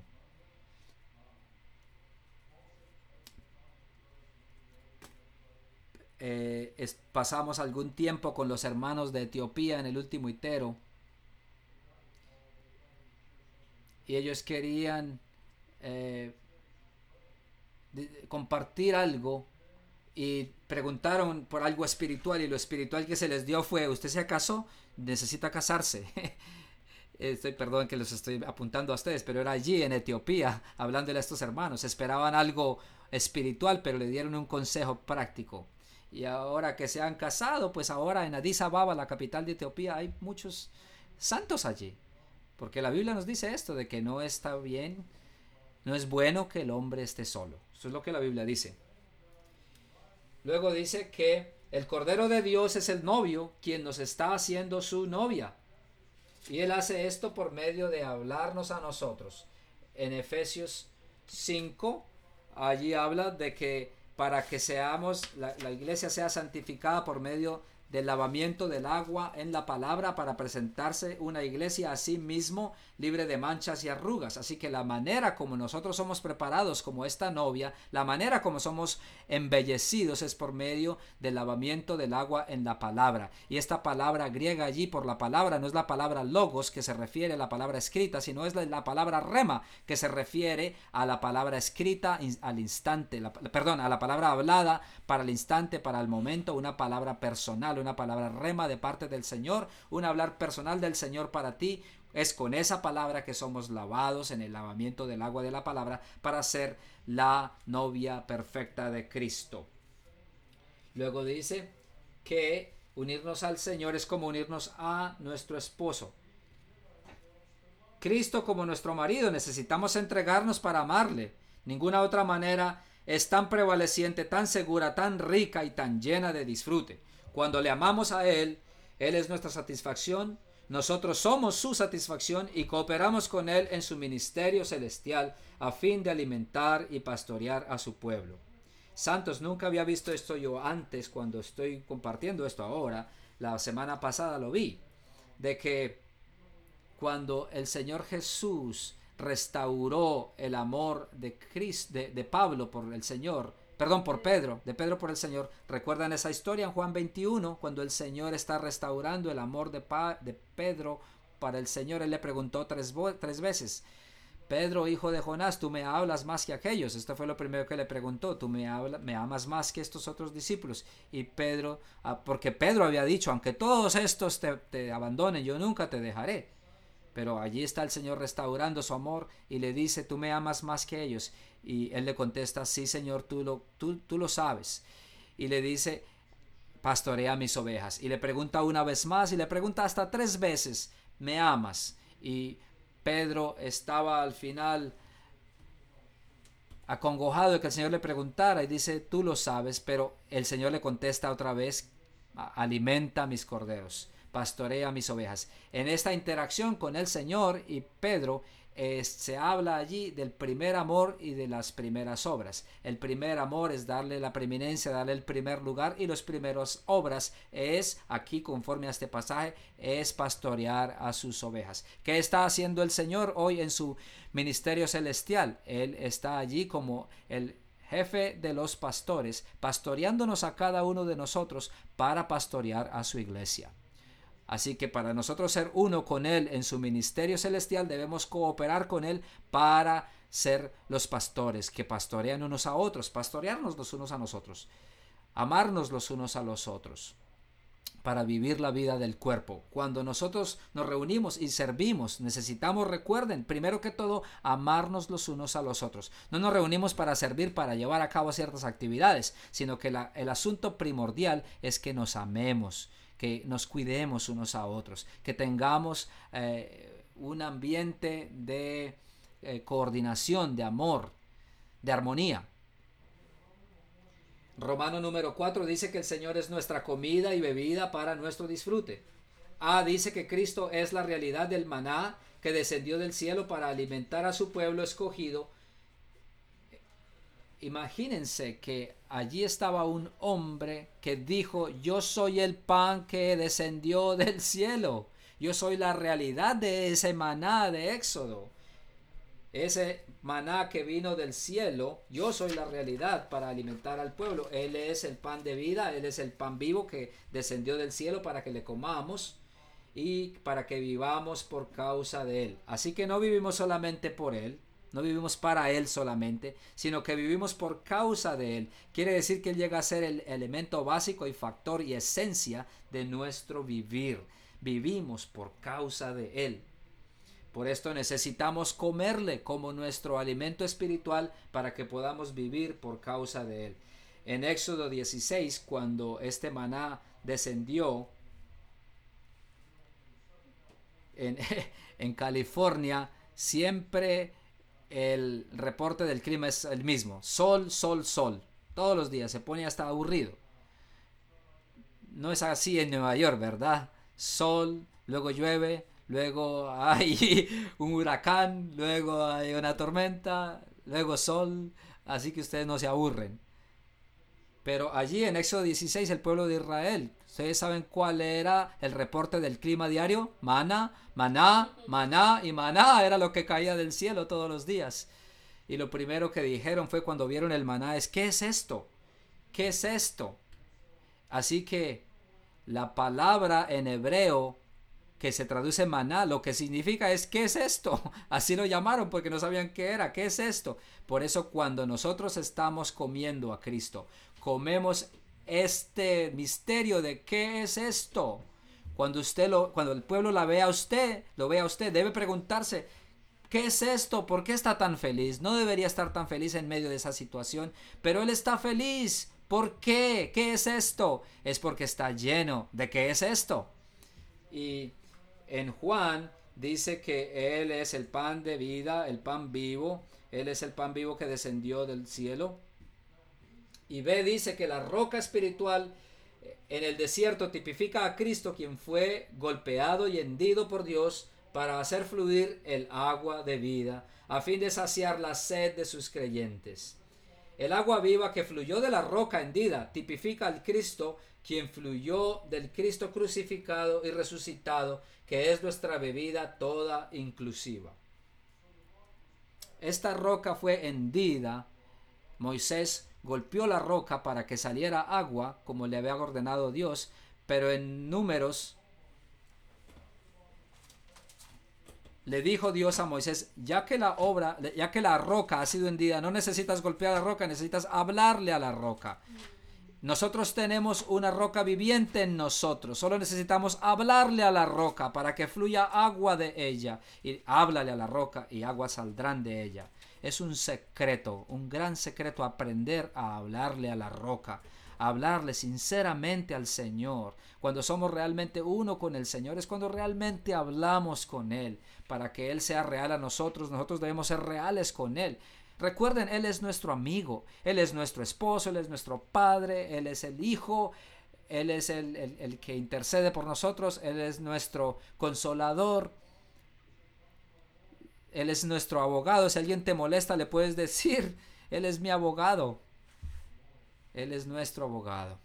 Eh, es, pasamos algún tiempo con los hermanos de Etiopía en el último itero y ellos querían eh, de, compartir algo y preguntaron por algo espiritual y lo espiritual que se les dio fue: ¿usted se casó? Necesita casarse. Estoy, perdón que los estoy apuntando a ustedes, pero era allí en Etiopía hablándole a estos hermanos. Esperaban algo espiritual, pero le dieron un consejo práctico. Y ahora que se han casado, pues ahora en Addis Ababa, la capital de Etiopía, hay muchos santos allí. Porque la Biblia nos dice esto, de que no está bien, no es bueno que el hombre esté solo. Eso es lo que la Biblia dice. Luego dice que el Cordero de Dios es el novio, quien nos está haciendo su novia. Y Él hace esto por medio de hablarnos a nosotros. En Efesios cinco, allí habla de que para que seamos, la, la iglesia sea santificada por medio del lavamiento del agua en la palabra, para presentarse una iglesia a sí mismo libre de manchas y arrugas. Así que la manera como nosotros somos preparados como esta novia, la manera como somos embellecidos es por medio del lavamiento del agua en la palabra. Y esta palabra griega allí, por la palabra, no es la palabra logos que se refiere a la palabra escrita, sino es la, la palabra rema que se refiere a la palabra escrita al instante, la, perdón, a la palabra hablada para el instante, para el momento, una palabra personal, una palabra rema de parte del Señor, un hablar personal del Señor para ti. Es con esa palabra que somos lavados en el lavamiento del agua de la palabra para ser la novia perfecta de Cristo. Luego dice que unirnos al Señor es como unirnos a nuestro esposo. Cristo como nuestro marido, necesitamos entregarnos para amarle. Ninguna otra manera es tan prevaleciente, tan segura, tan rica y tan llena de disfrute. Cuando le amamos a Él, Él es nuestra satisfacción. Nosotros somos su satisfacción y cooperamos con Él en su ministerio celestial a fin de alimentar y pastorear a su pueblo. Santos, nunca había visto esto yo antes cuando estoy compartiendo esto ahora. La semana pasada lo vi, de que cuando el Señor Jesús restauró el amor de, Cristo, de, de Pablo por el Señor, perdón, por Pedro, de Pedro por el Señor. ¿Recuerdan esa historia en Juan veintiuno? Cuando el Señor está restaurando el amor de, pa, de Pedro para el Señor, Él le preguntó tres, tres veces: Pedro, hijo de Jonás, ¿tú me hablas más que aquellos? Esto fue lo primero que le preguntó. ¿Tú me, habla, me amas más que estos otros discípulos? Y Pedro, porque Pedro había dicho: aunque todos estos te, te abandonen, yo nunca te dejaré. Pero allí está el Señor restaurando su amor y le dice: ¿tú me amas más que ellos? Y él le contesta: sí, Señor, tú lo, tú, tú lo sabes. Y le dice: pastorea mis ovejas. Y le pregunta una vez más y le pregunta hasta tres veces: ¿me amas? Y Pedro estaba al final acongojado de que el Señor le preguntara y dice: tú lo sabes. Pero el Señor le contesta otra vez: alimenta mis corderos, pastorea mis ovejas. En esta interacción con el Señor y Pedro eh, se habla allí del primer amor y de las primeras obras. El primer amor es darle la preeminencia, darle el primer lugar, y las primeras obras es, aquí conforme a este pasaje, es pastorear a sus ovejas. ¿Qué está haciendo el Señor hoy en su ministerio celestial? Él está allí como el jefe de los pastores, pastoreándonos a cada uno de nosotros para pastorear a su iglesia. Así que para nosotros ser uno con Él en su ministerio celestial, debemos cooperar con Él para ser los pastores que pastorean unos a otros, pastorearnos los unos a nosotros, amarnos los unos a los otros. para vivir la vida del cuerpo. Cuando nosotros nos reunimos y servimos, necesitamos, recuerden, primero que todo, amarnos los unos a los otros. No nos reunimos para servir, para llevar a cabo ciertas actividades, sino que la, el asunto primordial es que nos amemos, que nos cuidemos unos a otros, que tengamos eh, un ambiente de eh, coordinación, de amor, de armonía. Romano número cuatro dice que el Señor es nuestra comida y bebida para nuestro disfrute. A dice que Cristo es la realidad del maná que descendió del cielo para alimentar a su pueblo escogido. Imagínense que allí estaba un hombre que dijo: yo soy el pan que descendió del cielo. Yo soy la realidad de ese maná de Éxodo. Ese maná que vino del cielo, yo soy la realidad para alimentar al pueblo. Él es el pan de vida, Él es el pan vivo que descendió del cielo para que le comamos y para que vivamos por causa de Él. Así que no vivimos solamente por Él, no vivimos para Él solamente, sino que vivimos por causa de Él. Quiere decir que Él llega a ser el elemento básico y factor y esencia de nuestro vivir. Vivimos por causa de Él. Por esto necesitamos comerle como nuestro alimento espiritual para que podamos vivir por causa de Él. En Éxodo dieciséis, cuando este maná descendió en, en California, siempre el reporte del clima es el mismo. Sol, sol, sol. Todos los días se pone hasta aburrido. No es así en Nueva York, ¿verdad? Sol, luego llueve, luego hay un huracán, luego hay una tormenta, luego sol, así que ustedes no se aburren. Pero allí en Éxodo dieciséis, el pueblo de Israel, ¿ustedes saben cuál era el reporte del clima diario? Maná, maná, maná y maná era lo que caía del cielo todos los días. Y lo primero que dijeron fue cuando vieron el maná es: ¿qué es esto? ¿Qué es esto? Así que la palabra en hebreo que se traduce maná, lo que significa es: ¿qué es esto? Así lo llamaron porque no sabían qué era. ¿Qué es esto? Por eso cuando nosotros estamos comiendo a Cristo, comemos este misterio de ¿qué es esto? Cuando usted lo, cuando el pueblo la vea a usted, lo vea a usted, debe preguntarse: ¿qué es esto? ¿Por qué está tan feliz? No debería estar tan feliz en medio de esa situación, pero él está feliz. ¿Por qué? ¿Qué es esto? Es porque está lleno de ¿qué es esto? Y en Juan dice que Él es el pan de vida, el pan vivo. Él es el pan vivo que descendió del cielo. Y B dice que la roca espiritual en el desierto tipifica a Cristo, quien fue golpeado y hendido por Dios para hacer fluir el agua de vida, a fin de saciar la sed de sus creyentes. El agua viva que fluyó de la roca hendida tipifica al Cristo, quien fluyó del Cristo crucificado y resucitado, que es nuestra bebida toda inclusiva. Esta roca fue hendida. Moisés golpeó la roca para que saliera agua, como le había ordenado Dios, pero en Números le dijo Dios a Moisés: ya que la obra, ya que la roca ha sido hendida, no necesitas golpear la roca, necesitas hablarle a la roca. Nosotros tenemos una roca viviente en nosotros, solo necesitamos hablarle a la roca para que fluya agua de ella. Y háblale a la roca y aguas saldrán de ella. Es un secreto, un gran secreto, aprender a hablarle a la roca, a hablarle sinceramente al Señor. Cuando somos realmente uno con el Señor es cuando realmente hablamos con Él. Para que Él sea real a nosotros, nosotros debemos ser reales con Él. Recuerden, Él es nuestro amigo, Él es nuestro esposo, Él es nuestro padre, Él es el hijo, Él es el, el, el que intercede por nosotros, Él es nuestro consolador, Él es nuestro abogado. Si alguien te molesta, le puedes decir: Él es mi abogado, Él es nuestro abogado.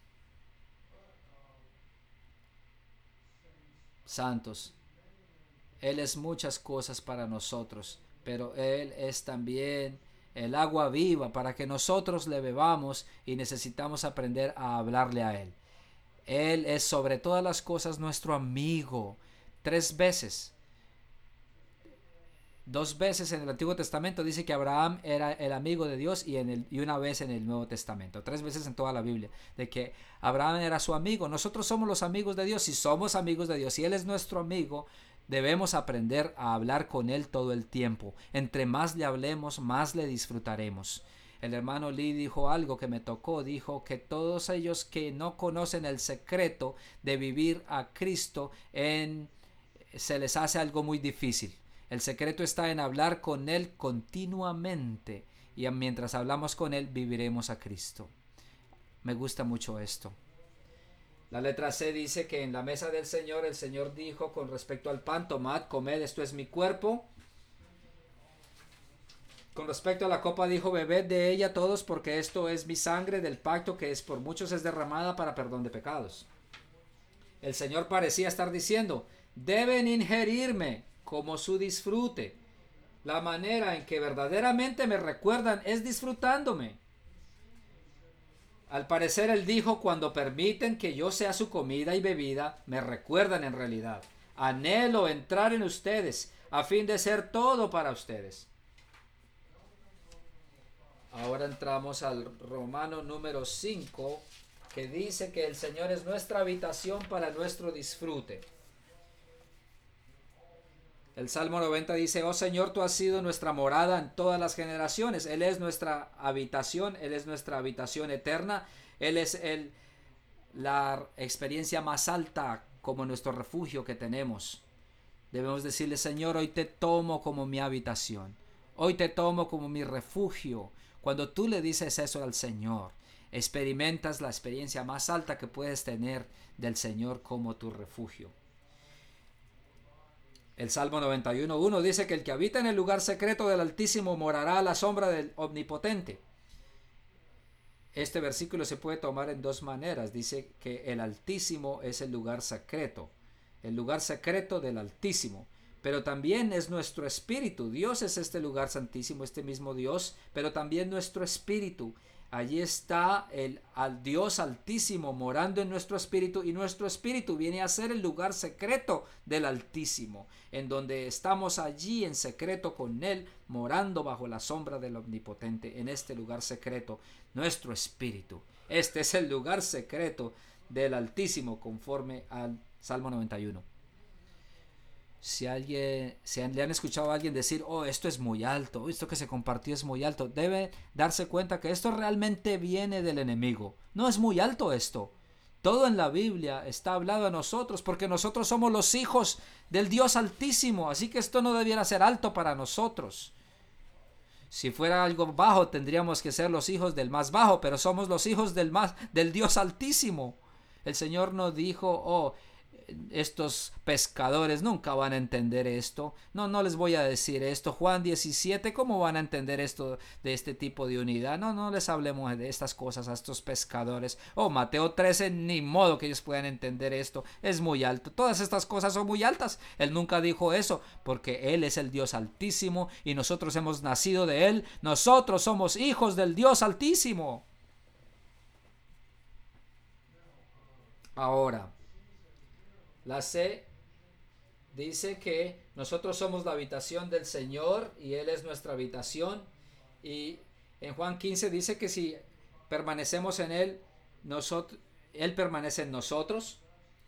Santos, Él es muchas cosas para nosotros, pero Él es también el agua viva para que nosotros le bebamos, y necesitamos aprender a hablarle a Él. Él es sobre todas las cosas nuestro amigo. Tres veces dos veces en el Antiguo Testamento dice que Abraham era el amigo de Dios y, en el, y una vez en el Nuevo Testamento. Tres veces en toda la Biblia. De que Abraham era su amigo. Nosotros somos los amigos de Dios. Si somos amigos de Dios, si Él es nuestro amigo, debemos aprender a hablar con Él todo el tiempo. Entre más le hablemos, más le disfrutaremos. El hermano Lee dijo algo que me tocó. Dijo que todos ellos que no conocen el secreto de vivir a Cristo, en, se les hace algo muy difícil. El secreto está en hablar con Él continuamente, y mientras hablamos con Él viviremos a Cristo. Me gusta mucho esto. La letra C dice que en la mesa del Señor, el Señor dijo con respecto al pan: tomad, comed, esto es mi cuerpo. Con respecto a la copa dijo: bebed de ella todos, porque esto es mi sangre del pacto, que es por muchos es derramada para perdón de pecados. El Señor parecía estar diciendo: deben ingerirme como su disfrute. La manera en que verdaderamente me recuerdan es disfrutándome. Al parecer Él dijo: cuando permiten que yo sea su comida y bebida, me recuerdan en realidad. Anhelo entrar en ustedes a fin de ser todo para ustedes. Ahora entramos al Romano número cinco, que dice que el Señor es nuestra habitación para nuestro disfrute. El Salmo noventa dice: oh Señor, tú has sido nuestra morada en todas las generaciones. Él es nuestra habitación, Él es nuestra habitación eterna. Él es el, la experiencia más alta como nuestro refugio que tenemos. Debemos decirle: Señor, hoy te tomo como mi habitación. Hoy te tomo como mi refugio. Cuando tú le dices eso al Señor, experimentas la experiencia más alta que puedes tener del Señor como tu refugio. El Salmo noventa y uno uno dice que el que habita en el lugar secreto del Altísimo morará a la sombra del Omnipotente. Este versículo se puede tomar en dos maneras. Dice que el Altísimo es el lugar secreto, el lugar secreto del Altísimo, pero también es nuestro espíritu. Dios es este lugar santísimo, este mismo Dios, pero también nuestro espíritu. Allí está el al Dios Altísimo morando en nuestro espíritu, y nuestro espíritu viene a ser el lugar secreto del Altísimo, en donde estamos allí en secreto con Él, morando bajo la sombra del Omnipotente. En este lugar secreto, nuestro espíritu. Este es el lugar secreto del Altísimo, conforme al Salmo noventa y uno. Si alguien, si le han escuchado a alguien decir: oh, esto es muy alto, esto que se compartió es muy alto, debe darse cuenta que esto realmente viene del enemigo. No es muy alto esto. Todo en la Biblia está hablado a nosotros, porque nosotros somos los hijos del Dios Altísimo, así que esto no debiera ser alto para nosotros. Si fuera algo bajo, tendríamos que ser los hijos del más bajo, pero somos los hijos del más del Dios Altísimo. El Señor no dijo: oh, estos pescadores nunca van a entender esto. No, no les voy a decir esto. Juan diecisiete, ¿cómo van a entender esto de este tipo de unidad? No, no les hablemos de estas cosas a estos pescadores. Oh, Mateo trece, ni modo que ellos puedan entender esto. Es muy alto. Todas estas cosas son muy altas. Él nunca dijo eso, porque Él es el Dios Altísimo y nosotros hemos nacido de Él. Nosotros somos hijos del Dios Altísimo. Ahora, la C dice que nosotros somos la habitación del Señor y Él es nuestra habitación. Y en Juan quince dice que si permanecemos en Él, nosotros, Él permanece en nosotros.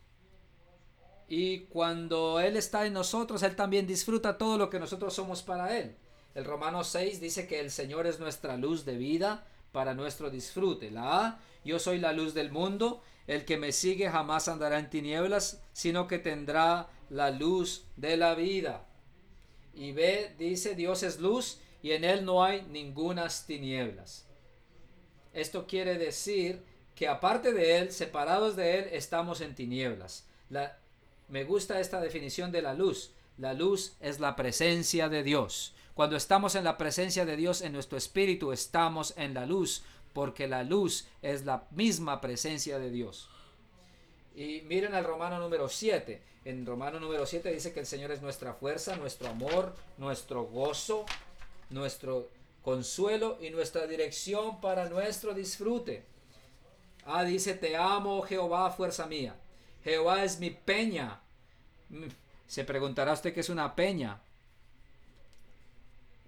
Y cuando Él está en nosotros, Él también disfruta todo lo que nosotros somos para Él. El Romanos seis dice que el Señor es nuestra luz de vida para nuestro disfrute. La A: yo soy la luz del mundo. El que me sigue jamás andará en tinieblas, sino que tendrá la luz de la vida. Y B dice: Dios es luz y en Él no hay ningunas tinieblas. Esto quiere decir que aparte de Él, separados de Él, estamos en tinieblas. La, me gusta esta definición de la luz. La luz es la presencia de Dios. Cuando estamos en la presencia de Dios, en nuestro espíritu estamos en la luz, porque la luz es la misma presencia de Dios. Y miren al Romano número siete. En Romano número siete dice que el Señor es nuestra fuerza, nuestro amor, nuestro gozo, nuestro consuelo y nuestra dirección para nuestro disfrute. Ah, dice: te amo, Jehová, fuerza mía. Jehová es mi peña. Se preguntará usted qué es una peña.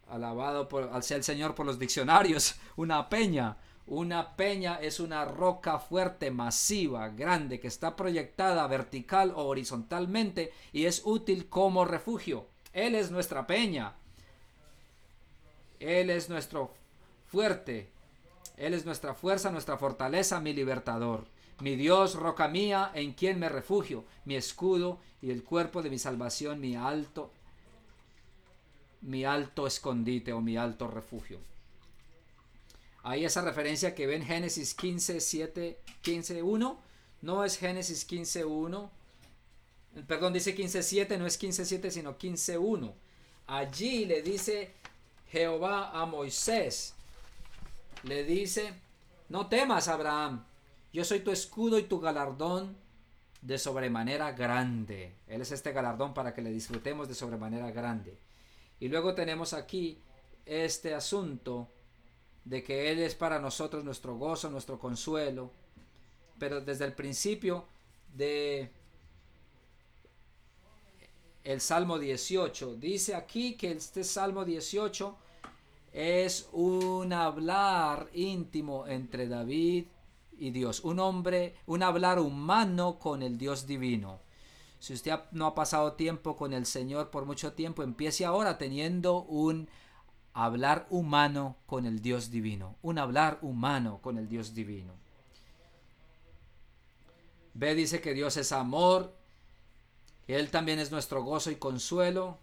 Alabado por, al sea el Señor por los diccionarios. Una peña. Una peña es una roca fuerte, masiva, grande, que está proyectada vertical o horizontalmente y es útil como refugio. Él es nuestra peña. Él es nuestro fuerte. Él es nuestra fuerza, nuestra fortaleza, mi libertador. Mi Dios, roca mía, en quien me refugio, mi escudo y el cuerpo de mi salvación, mi alto, mi alto escondite o mi alto refugio. Ahí esa referencia que ven Génesis quince, siete, quince, uno, no es Génesis quince, uno, perdón, dice quince, siete, no es quince, siete, sino quince, uno. Allí le dice Jehová a Moisés, le dice, no temas, Abraham, yo soy tu escudo y tu galardón de sobremanera grande. Él es este galardón para que le disfrutemos de sobremanera grande. Y luego tenemos aquí este asunto de que Él es para nosotros nuestro gozo, nuestro consuelo. Pero desde el principio de el Salmo dieciocho, dice aquí que este Salmo dieciocho es un hablar íntimo entre David y Dios, un hombre, un hablar humano con el Dios divino. Si usted no ha pasado tiempo con el Señor por mucho tiempo, empiece ahora teniendo un hablar humano con el Dios divino, un hablar humano con el Dios divino. B dice que Dios es amor, Él también es nuestro gozo y consuelo.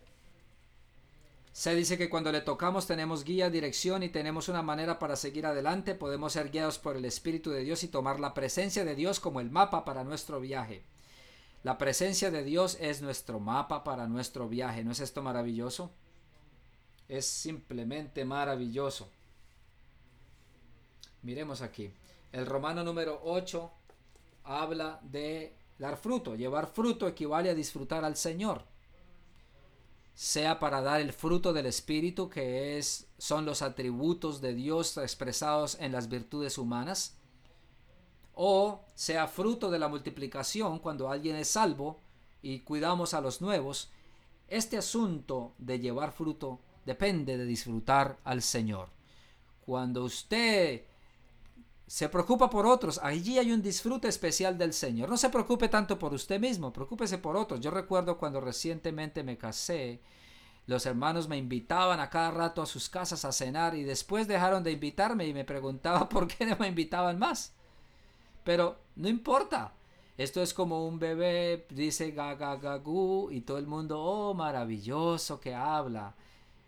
C dice que cuando le tocamos tenemos guía, dirección y tenemos una manera para seguir adelante. Podemos ser guiados por el Espíritu de Dios y tomar la presencia de Dios como el mapa para nuestro viaje. La presencia de Dios es nuestro mapa para nuestro viaje. ¿No es esto maravilloso? Es simplemente maravilloso. Miremos aquí. El Romano número ocho habla de dar fruto. Llevar fruto equivale a disfrutar al Señor. Sea para dar el fruto del Espíritu, que es, son los atributos de Dios expresados en las virtudes humanas, o sea fruto de la multiplicación cuando alguien es salvo y cuidamos a los nuevos. Este asunto de llevar fruto depende de disfrutar al Señor. Cuando usted se preocupa por otros, allí hay un disfrute especial del Señor. No se preocupe tanto por usted mismo, preocúpese por otros. Yo recuerdo cuando recientemente me casé, los hermanos me invitaban a cada rato a sus casas a cenar y después dejaron de invitarme y me preguntaba por qué no me invitaban más. Pero no importa. Esto es como un bebé, dice ga, ga, ga, gu, y todo el mundo, oh, maravilloso que habla.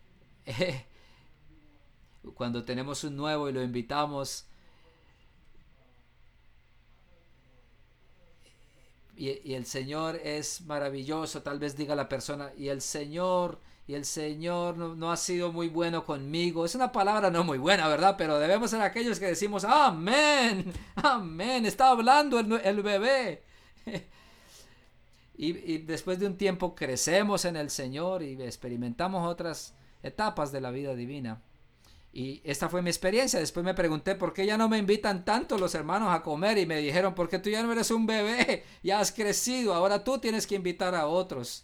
Cuando tenemos un nuevo y lo invitamos, Y, y el Señor es maravilloso, tal vez diga la persona, y el Señor, y el Señor no, no ha sido muy bueno conmigo. Es una palabra no muy buena, ¿verdad? Pero debemos ser aquellos que decimos, amén, amén, está hablando el, el bebé. y, y después de un tiempo crecemos en el Señor y experimentamos otras etapas de la vida divina. Y esta fue mi experiencia. Después me pregunté por qué ya no me invitan tanto los hermanos a comer y me dijeron, porque tú ya no eres un bebé, ya has crecido, ahora tú tienes que invitar a otros.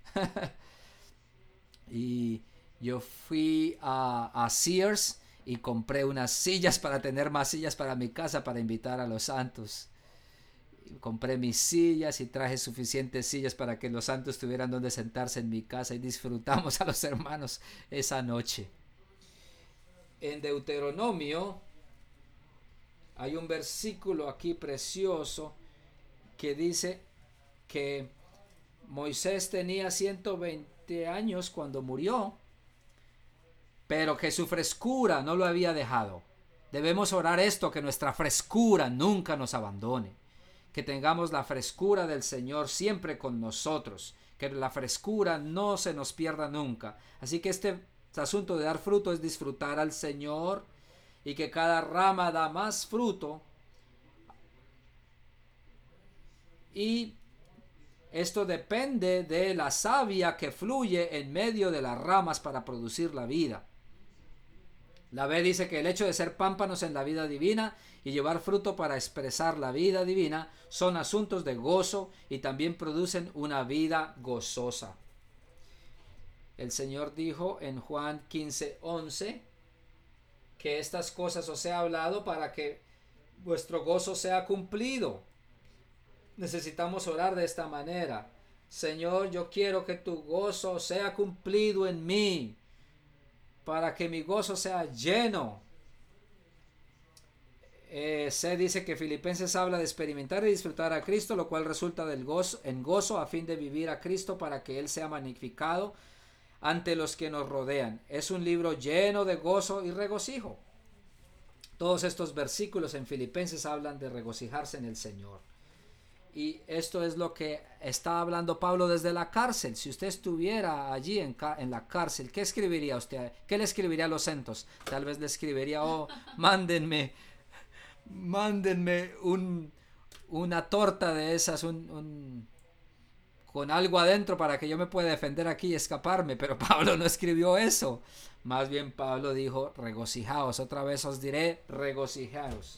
Y yo fui a, a Sears y compré unas sillas para tener más sillas para mi casa para invitar a los santos. Y compré mis sillas y traje suficientes sillas para que los santos tuvieran donde sentarse en mi casa y disfrutamos a los hermanos esa noche. En Deuteronomio hay un versículo aquí precioso que dice que Moisés tenía ciento veinte años cuando murió, pero que su frescura no lo había dejado. Debemos orar esto, que nuestra frescura nunca nos abandone, que tengamos la frescura del Señor siempre con nosotros, que la frescura no se nos pierda nunca. Así que este Este asunto de dar fruto es disfrutar al Señor y que cada rama da más fruto. Y esto depende de la savia que fluye en medio de las ramas para producir la vida. La B dice que el hecho de ser pámpanos en la vida divina y llevar fruto para expresar la vida divina son asuntos de gozo y también producen una vida gozosa. El Señor dijo en Juan quince once que estas cosas os he hablado para que vuestro gozo sea cumplido. Necesitamos orar de esta manera. Señor, yo quiero que tu gozo sea cumplido en mí, para que mi gozo sea lleno. Eh, se dice que Filipenses habla de experimentar y disfrutar a Cristo, lo cual resulta del gozo, en gozo a fin de vivir a Cristo para que Él sea magnificado ante los que nos rodean. Es un libro lleno de gozo y regocijo. Todos estos versículos en Filipenses hablan de regocijarse en el Señor. Y esto es lo que está hablando Pablo desde la cárcel. Si usted estuviera allí en, en la cárcel, ¿qué escribiría usted? ¿Qué le escribiría a los centos? Tal vez le escribiría, oh, mándenme, mándenme un, una torta de esas, un, un, con algo adentro para que yo me pueda defender aquí y escaparme. Pero Pablo no escribió eso. Más bien Pablo dijo, regocijaos. Otra vez os diré, regocijaos.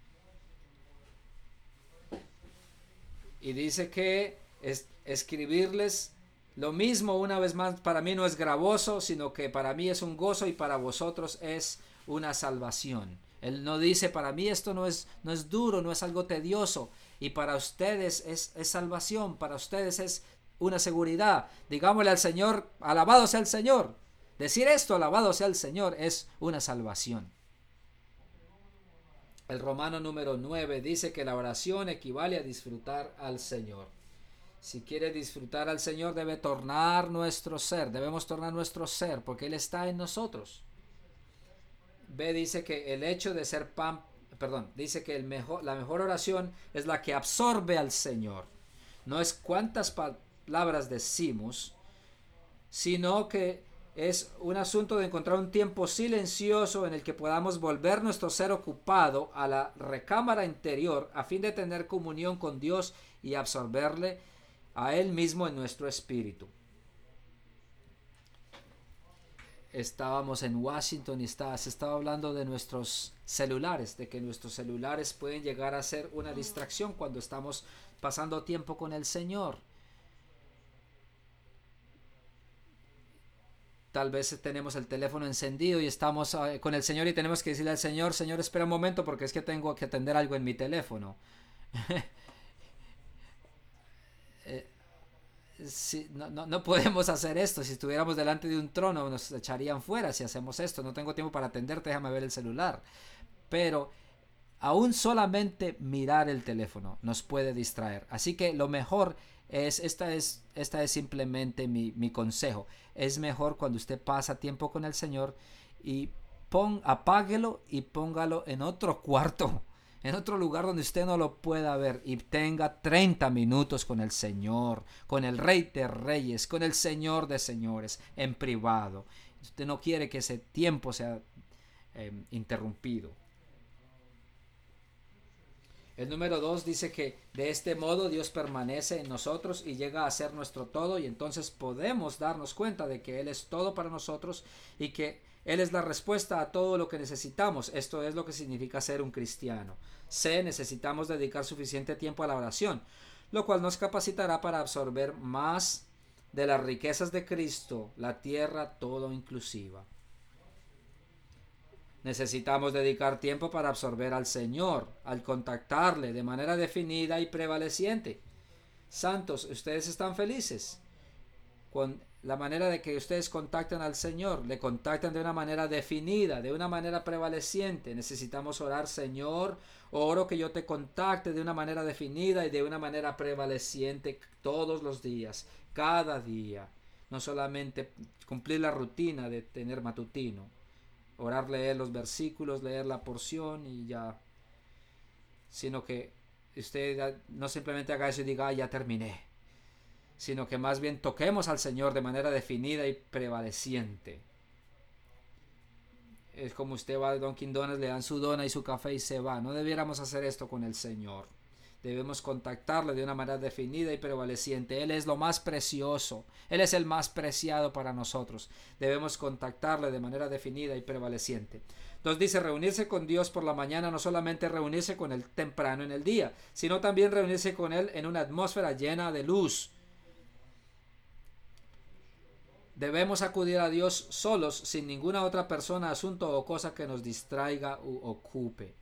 Y dice que es, escribirles lo mismo una vez más para mí no es gravoso, sino que para mí es un gozo y para vosotros es una salvación. Él no dice para mí esto no es, no es duro, no es algo tedioso, y para ustedes es, es salvación, para ustedes es una seguridad. Digámosle al Señor, alabado sea el Señor. Decir esto, alabado sea el Señor, es una salvación. El Romano número nueve dice que la oración equivale a disfrutar al Señor. Si quiere disfrutar al Señor, debe tornar nuestro ser, debemos tornar nuestro ser, porque Él está en nosotros. B dice que el hecho de ser pan, perdón, dice que el mejor, la mejor oración es la que absorbe al Señor. No es cuántas palabras decimos, sino que es un asunto de encontrar un tiempo silencioso en el que podamos volver nuestro ser ocupado a la recámara interior a fin de tener comunión con Dios y absorberle a Él mismo en nuestro espíritu. Estábamos en Washington y está, se estaba hablando de nuestros celulares, de que nuestros celulares pueden llegar a ser una distracción cuando estamos pasando tiempo con el Señor. Tal vez tenemos el teléfono encendido y estamos uh, con el Señor y tenemos que decirle al Señor, Señor, espera un momento porque es que tengo que atender algo en mi teléfono. eh, si, no, no, no podemos hacer esto. Si estuviéramos delante de un trono nos echarían fuera si hacemos esto. No tengo tiempo para atenderte, déjame ver el celular. Pero aún solamente mirar el teléfono nos puede distraer. Así que lo mejor es, esta es, esta es simplemente mi, mi consejo. Es mejor cuando usted pasa tiempo con el Señor y pon, apáguelo y póngalo en otro cuarto, en otro lugar donde usted no lo pueda ver, y tenga treinta minutos con el Señor, con el Rey de Reyes, con el Señor de Señores, en privado. Usted no quiere que ese tiempo sea eh, interrumpido. El número dos dice que de este modo Dios permanece en nosotros y llega a ser nuestro todo, y entonces podemos darnos cuenta de que Él es todo para nosotros y que Él es la respuesta a todo lo que necesitamos. Esto es lo que significa ser un cristiano. C. Necesitamos dedicar suficiente tiempo a la oración, lo cual nos capacitará para absorber más de las riquezas de Cristo, la tierra todo inclusiva. Necesitamos dedicar tiempo para absorber al Señor, al contactarle de manera definida y prevaleciente. Santos, ¿ustedes están felices con la manera de que ustedes contactan al Señor? Le contactan de una manera definida, de una manera prevaleciente. Necesitamos orar, Señor, oro que yo te contacte de una manera definida y de una manera prevaleciente todos los días, cada día. No solamente cumplir la rutina de tener matutino. Orar, leer los versículos, leer la porción y ya. Sino que usted no simplemente haga eso y diga, ah, ya terminé. Sino que más bien toquemos al Señor de manera definida y prevaleciente. Es como usted va a Dunkin' Donuts, le dan su dona y su café y se va. No debiéramos hacer esto con el Señor. Debemos contactarle de una manera definida y prevaleciente. Él es lo más precioso. Él es el más preciado para nosotros. Debemos contactarle de manera definida y prevaleciente. Entonces dice, reunirse con Dios por la mañana, no solamente reunirse con Él temprano en el día, sino también reunirse con Él en una atmósfera llena de luz. Debemos acudir a Dios solos, sin ninguna otra persona, asunto o cosa que nos distraiga u ocupe.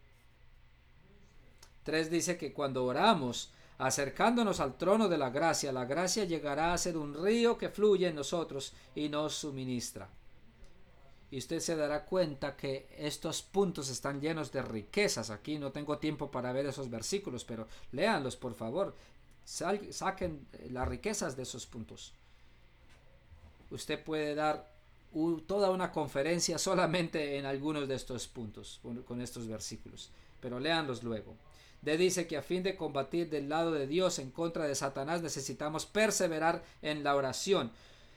tres dice que cuando oramos, acercándonos al trono de la gracia, la gracia llegará a ser un río que fluye en nosotros y nos suministra. Y usted se dará cuenta que estos puntos están llenos de riquezas. Aquí no tengo tiempo para ver esos versículos, pero léanlos por favor. Sal, saquen las riquezas de esos puntos. Usted puede dar un, toda una conferencia solamente en algunos de estos puntos, con, con estos versículos, pero léanlos luego. D dice que a fin de combatir del lado de Dios en contra de Satanás necesitamos perseverar en la oración.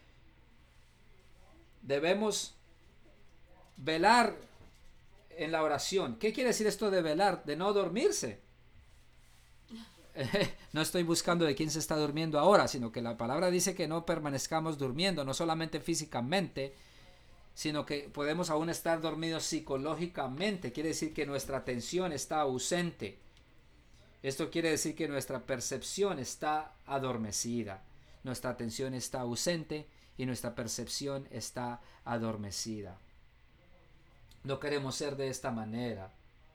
Debemos velar en la oración. ¿Qué quiere decir esto de velar? De no dormirse. No estoy buscando de quién se está durmiendo ahora, sino que la palabra dice que no permanezcamos durmiendo, no solamente físicamente, sino que podemos aún estar dormidos psicológicamente. Quiere decir que nuestra atención está ausente. Esto quiere decir que nuestra percepción está adormecida. Nuestra atención está ausente y nuestra percepción está adormecida. No queremos ser de esta manera.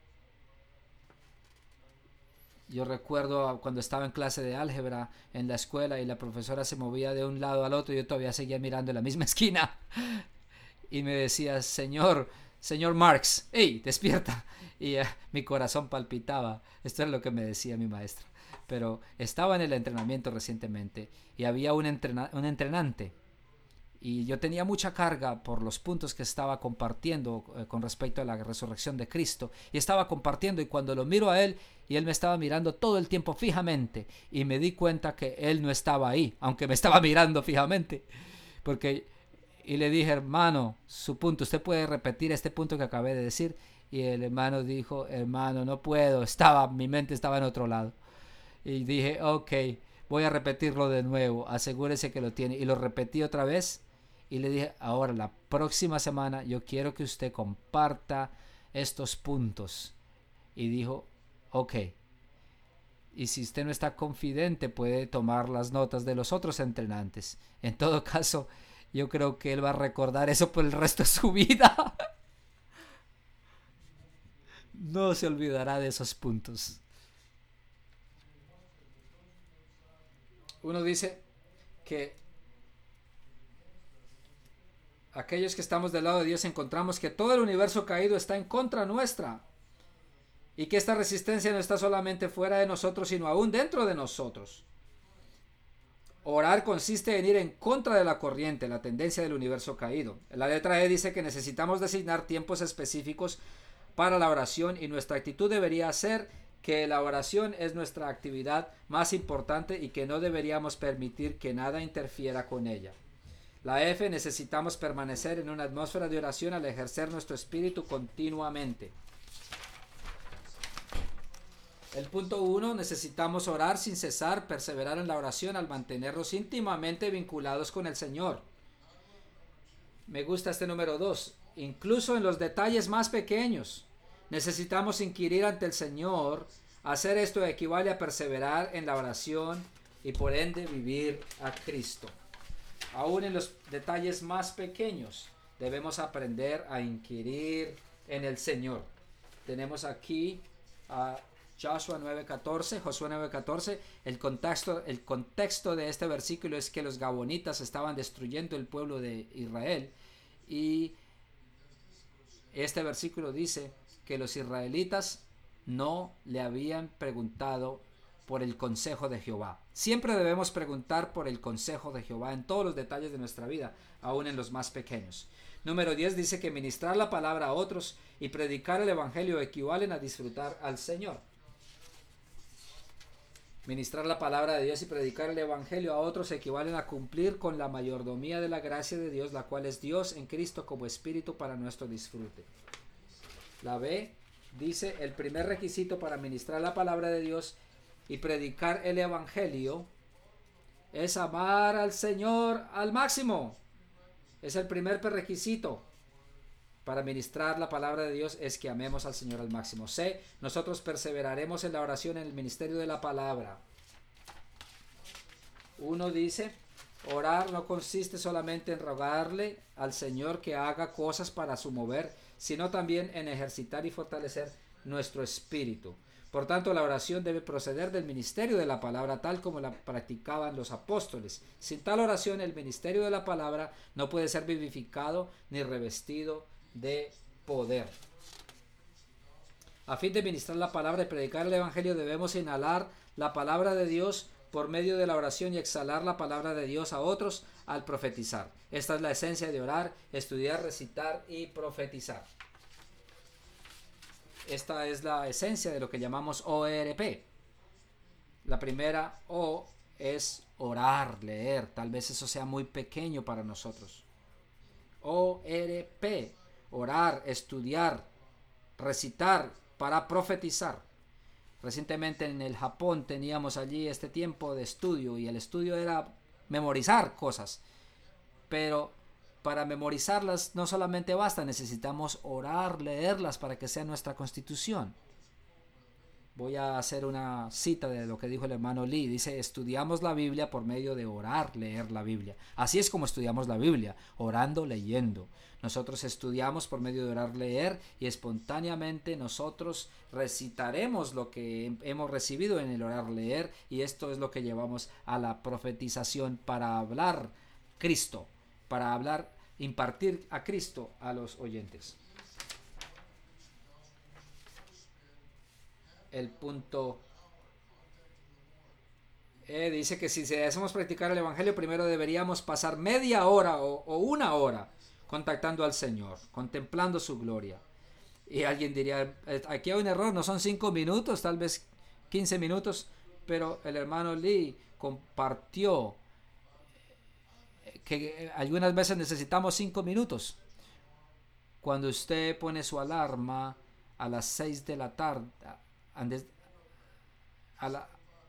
Yo recuerdo cuando estaba en clase de álgebra en la escuela y la profesora se movía de un lado al otro y yo todavía seguía mirando en la misma esquina. Y me decía, señor, señor Marx, ¡hey, despierta! Y uh, mi corazón palpitaba. Esto es lo que me decía mi maestra. Pero estaba en el entrenamiento recientemente y había un, entrena un entrenante. Y yo tenía mucha carga por los puntos que estaba compartiendo eh, con respecto a la resurrección de Cristo. Y estaba compartiendo y cuando lo miro a él, y él me estaba mirando todo el tiempo fijamente. Y me di cuenta que él no estaba ahí, aunque me estaba mirando fijamente. Porque, y le dije, hermano, su punto, ¿usted puede repetir este punto que acabé de decir? Y el hermano dijo, hermano, no puedo, estaba, mi mente estaba en otro lado. Y dije, ok, voy a repetirlo de nuevo, asegúrese que lo tiene. Y lo repetí otra vez. Y le dije, ahora la próxima semana yo quiero que usted comparta estos puntos. Y dijo, ok. Y si usted no está confidente, puede tomar las notas de los otros entrenantes. En todo caso, yo creo que él va a recordar eso por el resto de su vida. No se olvidará de esos puntos. Uno dice que aquellos que estamos del lado de Dios encontramos que todo el universo caído está en contra nuestra y que esta resistencia no está solamente fuera de nosotros, sino aún dentro de nosotros. Orar consiste en ir en contra de la corriente, la tendencia del universo caído. La letra E dice que necesitamos designar tiempos específicos para la oración y nuestra actitud debería ser que la oración es nuestra actividad más importante y que no deberíamos permitir que nada interfiera con ella. La F, necesitamos permanecer en una atmósfera de oración al ejercer nuestro espíritu continuamente. El punto uno, necesitamos orar sin cesar, perseverar en la oración al mantenernos íntimamente vinculados con el Señor. Me gusta este número dos, incluso en los detalles más pequeños. Necesitamos inquirir ante el Señor. Hacer esto equivale a perseverar en la oración y por ende vivir a Cristo. Aún en los detalles más pequeños debemos aprender a inquirir en el Señor. Tenemos aquí a Joshua nueve catorce, Josué nueve catorce. El contexto, el contexto de este versículo es que los gabonitas estaban destruyendo el pueblo de Israel. Y este versículo dice que los israelitas no le habían preguntado por el consejo de Jehová. Siempre debemos preguntar por el consejo de Jehová en todos los detalles de nuestra vida, aún en los más pequeños. Número diez dice que ministrar la palabra a otros y predicar el evangelio equivalen a disfrutar al Señor. Ministrar la palabra de Dios y predicar el evangelio a otros equivalen a cumplir con la mayordomía de la gracia de Dios, la cual es Dios en Cristo como espíritu para nuestro disfrute. La B dice, el primer requisito para ministrar la palabra de Dios y predicar el evangelio es amar al Señor al máximo. Es el primer requisito para ministrar la palabra de Dios, es que amemos al Señor al máximo. C, nosotros perseveraremos en la oración en el ministerio de la palabra. Uno dice Orar no consiste solamente en rogarle al Señor que haga cosas para su mover, sino también en ejercitar y fortalecer nuestro espíritu. Por tanto, la oración debe proceder del ministerio de la palabra tal como la practicaban los apóstoles. Sin tal oración, el ministerio de la palabra no puede ser vivificado ni revestido de poder. A fin de ministrar la palabra y predicar el evangelio, debemos inhalar la palabra de Dios por medio de la oración y exhalar la palabra de Dios a otros al profetizar. Esta es la esencia de orar, estudiar, recitar y profetizar. Esta es la esencia de lo que llamamos O R P. La primera O es orar, leer. Tal vez eso sea muy pequeño para nosotros. O R P, orar, estudiar, recitar para profetizar. Recientemente en el Japón teníamos allí este tiempo de estudio y el estudio era memorizar cosas. Pero para memorizarlas no solamente basta, necesitamos orar, leerlas para que sea nuestra constitución. Voy a hacer una cita de lo que dijo el hermano Lee. Dice, estudiamos la Biblia por medio de orar, leer la Biblia. Así es como estudiamos la Biblia, orando, leyendo. Nosotros estudiamos por medio de orar, leer, y espontáneamente nosotros recitaremos lo que hemos recibido en el orar, leer, y esto es lo que llevamos a la profetización para hablar Cristo, para hablar, impartir a Cristo a los oyentes. El punto E dice que si deseamos practicar el evangelio, primero deberíamos pasar media hora o, o una hora contactando al Señor, contemplando su gloria. Y alguien diría, aquí hay un error, no son cinco minutos, tal vez quince minutos, pero el hermano Lee compartió que algunas veces necesitamos cinco minutos. Cuando usted pone su alarma a las seis de la tarde, a la,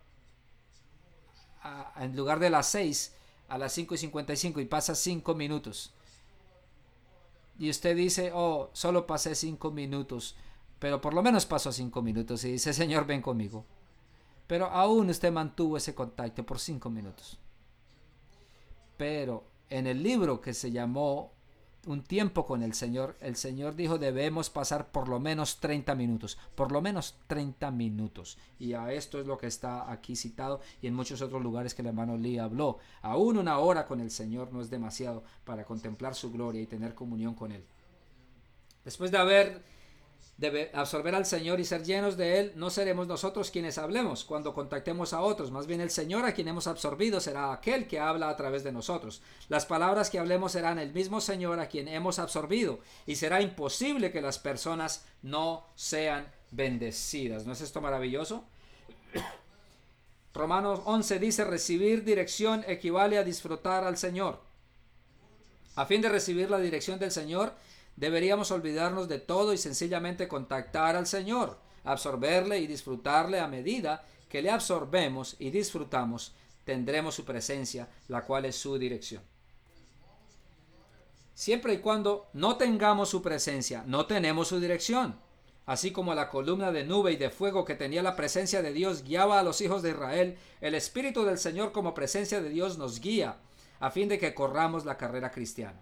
a, en lugar de las seis, a las cinco y cincuenta y cinco, y pasa cinco minutos. Y usted dice, oh, solo pasé cinco minutos, pero por lo menos pasó cinco minutos, y dice, Señor, ven conmigo. Pero aún usted mantuvo ese contacto por cinco minutos. Pero en el libro que se llamó Un tiempo con el Señor, el Señor dijo, debemos pasar por lo menos treinta minutos, por lo menos treinta minutos. Y a esto es lo que está aquí citado y en muchos otros lugares que el hermano Lee habló. Aún una hora con el Señor no es demasiado para contemplar su gloria y tener comunión con Él. Después de haber de absorber al Señor y ser llenos de Él, no seremos nosotros quienes hablemos cuando contactemos a otros, más bien el Señor a quien hemos absorbido será aquel que habla a través de nosotros. Las palabras que hablemos serán el mismo Señor a quien hemos absorbido, y será imposible que las personas no sean bendecidas. ¿No es esto maravilloso? Romanos once dice, recibir dirección equivale a disfrutar al Señor. A fin de recibir la dirección del Señor, deberíamos olvidarnos de todo y sencillamente contactar al Señor, absorberle y disfrutarle. A medida que le absorbemos y disfrutamos, tendremos su presencia, la cual es su dirección. Siempre y cuando no tengamos su presencia, no tenemos su dirección. Así como la columna de nube y de fuego que tenía la presencia de Dios guiaba a los hijos de Israel, el Espíritu del Señor como presencia de Dios nos guía, a fin de que corramos la carrera cristiana.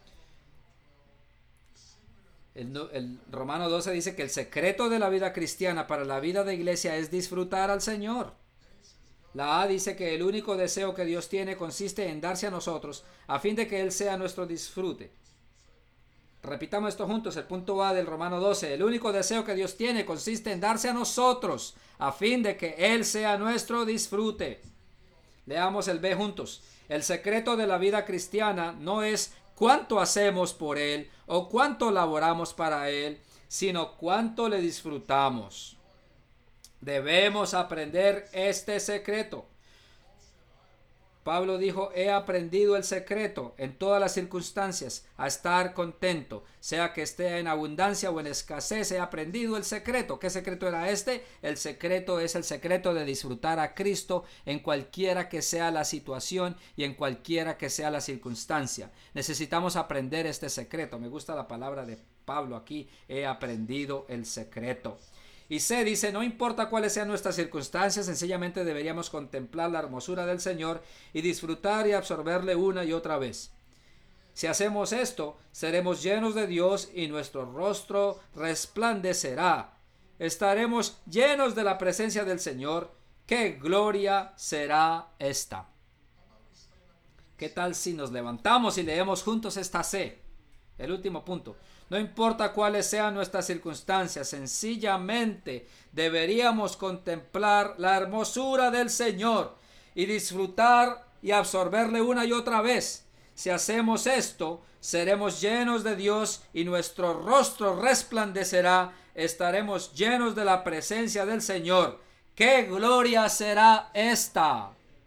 El, el Romano doce dice que el secreto de la vida cristiana para la vida de iglesia es disfrutar al Señor. La A dice que el único deseo que Dios tiene consiste en darse a nosotros a fin de que Él sea nuestro disfrute. Repitamos esto juntos, el punto A del Romano doce. El único deseo que Dios tiene consiste en darse a nosotros a fin de que Él sea nuestro disfrute. Leamos el B juntos. El secreto de la vida cristiana no es cuánto hacemos por Él o cuánto laboramos para Él, sino cuánto le disfrutamos. Debemos aprender este secreto. Pablo dijo, he aprendido el secreto en todas las circunstancias, a estar contento, sea que esté en abundancia o en escasez, he aprendido el secreto. ¿Qué secreto era este? El secreto es el secreto de disfrutar a Cristo en cualquiera que sea la situación y en cualquiera que sea la circunstancia. Necesitamos aprender este secreto. Me gusta la palabra de Pablo aquí, he aprendido el secreto. Y C dice, no importa cuáles sean nuestras circunstancias, sencillamente deberíamos contemplar la hermosura del Señor y disfrutar y absorberle una y otra vez. Si hacemos esto, seremos llenos de Dios y nuestro rostro resplandecerá. Estaremos llenos de la presencia del Señor. ¡Qué gloria será esta! ¿Qué tal si nos levantamos y leemos juntos esta C? El último punto. No importa cuáles sean nuestras circunstancias, sencillamente deberíamos contemplar la hermosura del Señor y disfrutar y absorberle una y otra vez. Si hacemos esto, seremos llenos de Dios y nuestro rostro resplandecerá. Estaremos llenos de la presencia del Señor. ¡Qué gloria será esta!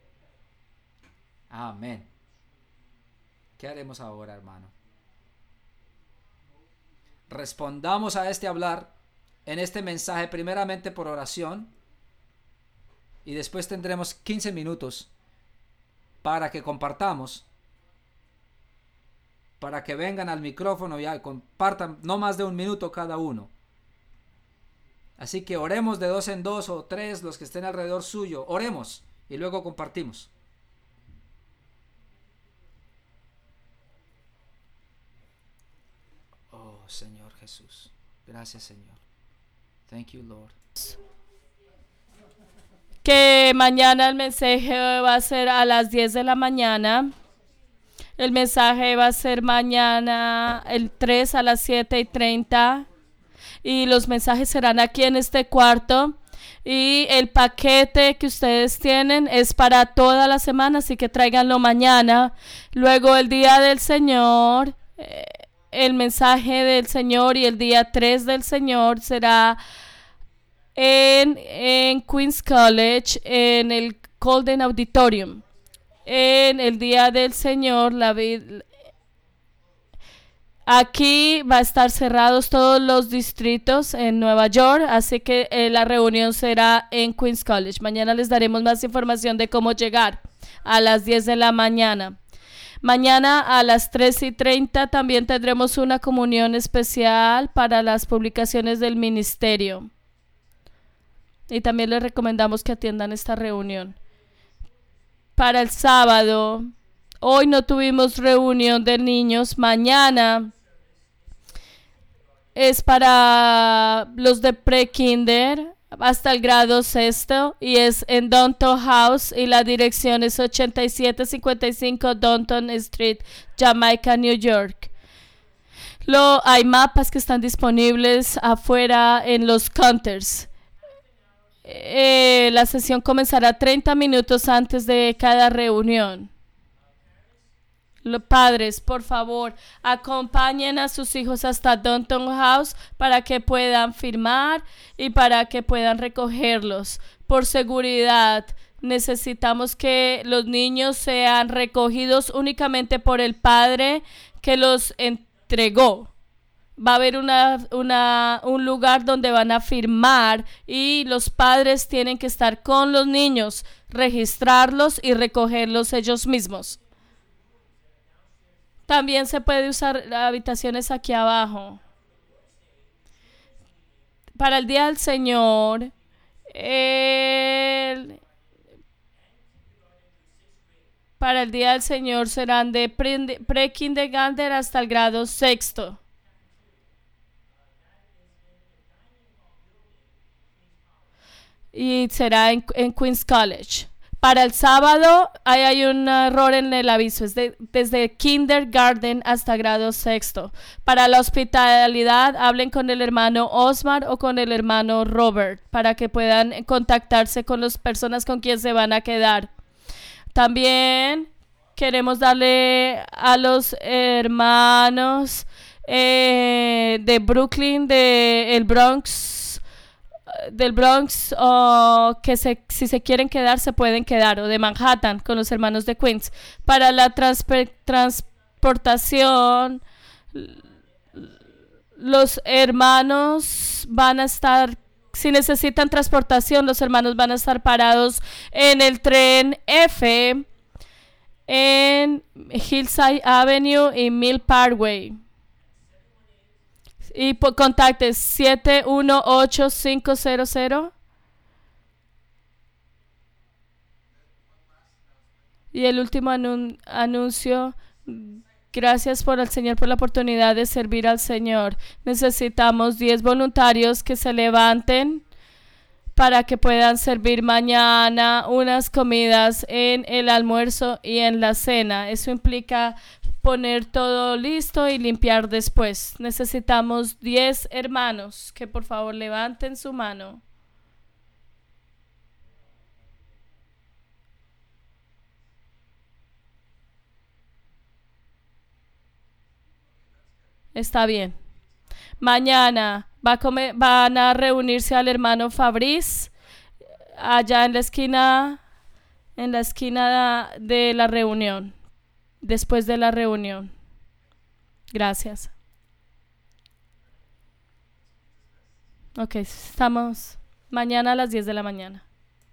Amén. ¿Qué haremos ahora, hermano? Respondamos a este hablar en este mensaje primeramente por oración y después tendremos quince minutos para que compartamos, para que vengan al micrófono y compartan no más de un minuto cada uno. Así que oremos de dos en dos o tres, los que estén alrededor suyo, oremos y luego compartimos. Oh, Señor Jesús. Gracias, Señor. Thank you, Lord. Que mañana el mensaje va a ser a las diez de la mañana. El mensaje va a ser mañana el tres a las siete y treinta. Y los mensajes serán aquí en este cuarto. Y el paquete que ustedes tienen es para toda la semana, así que tráiganlo mañana. Luego el día del Señor, eh, el mensaje del Señor y el día tres del Señor será en, en Queens College, en el Golden Auditorium. En el día del Señor, la vida... Aquí va a estar cerrados todos los distritos en Nueva York, así que eh, la reunión será en Queens College. Mañana les daremos más información de cómo llegar a las diez de la mañana. Mañana a las tres y treinta también tendremos una comunión especial para las publicaciones del ministerio. Y también les recomendamos que atiendan esta reunión. Para el sábado, hoy no tuvimos reunión de niños. Mañana es para los de pre-kinder hasta el grado sexto y es en Downtown House y la dirección es ochenta y siete cincuenta y cinco Downtown Street, Jamaica, New York. Lo, hay mapas que están disponibles afuera en los counters. Eh, la sesión comenzará treinta minutos antes de cada reunión. Los padres, por favor, acompañen a sus hijos hasta Downtown House para que puedan firmar y para que puedan recogerlos. Por seguridad, necesitamos que los niños sean recogidos únicamente por el padre que los entregó. Va a haber una, una, un lugar donde van a firmar y los padres tienen que estar con los niños, registrarlos y recogerlos ellos mismos. También se puede usar las habitaciones aquí abajo. Para el Día del Señor, el, para el Día del Señor serán de pre-kindergarten hasta el grado sexto. Y será en, en Queens College. Para el sábado, ahí hay un error en el aviso, es de, desde kindergarten hasta grado sexto. Para la hospitalidad, hablen con el hermano Osmar o con el hermano Robert para que puedan contactarse con las personas con quien se van a quedar. También queremos darle a los hermanos eh, de Brooklyn, de el Bronx, del Bronx, o que se, si se quieren quedar se pueden quedar, o de Manhattan con los hermanos de Queens. Para la transper, transportación, los hermanos van a estar, si necesitan transportación, los hermanos van a estar parados en el tren F en Hillside Avenue y Mill Parkway. y po- contacte siete uno ocho cinco cero cero. Y el último anun- anuncio. Gracias por el Señor por la oportunidad de servir al Señor. Necesitamos diez voluntarios que se levanten para que puedan servir mañana unas comidas en el almuerzo y en la cena. Eso implica poner todo listo y limpiar después. Necesitamos diez hermanos que por favor levanten su mano. Está bien. Mañana va a comer- van a reunirse al hermano Fabriz allá en la esquina, en la esquina de la reunión, después de la reunión. Gracias. Ok, estamos mañana a las diez de la mañana.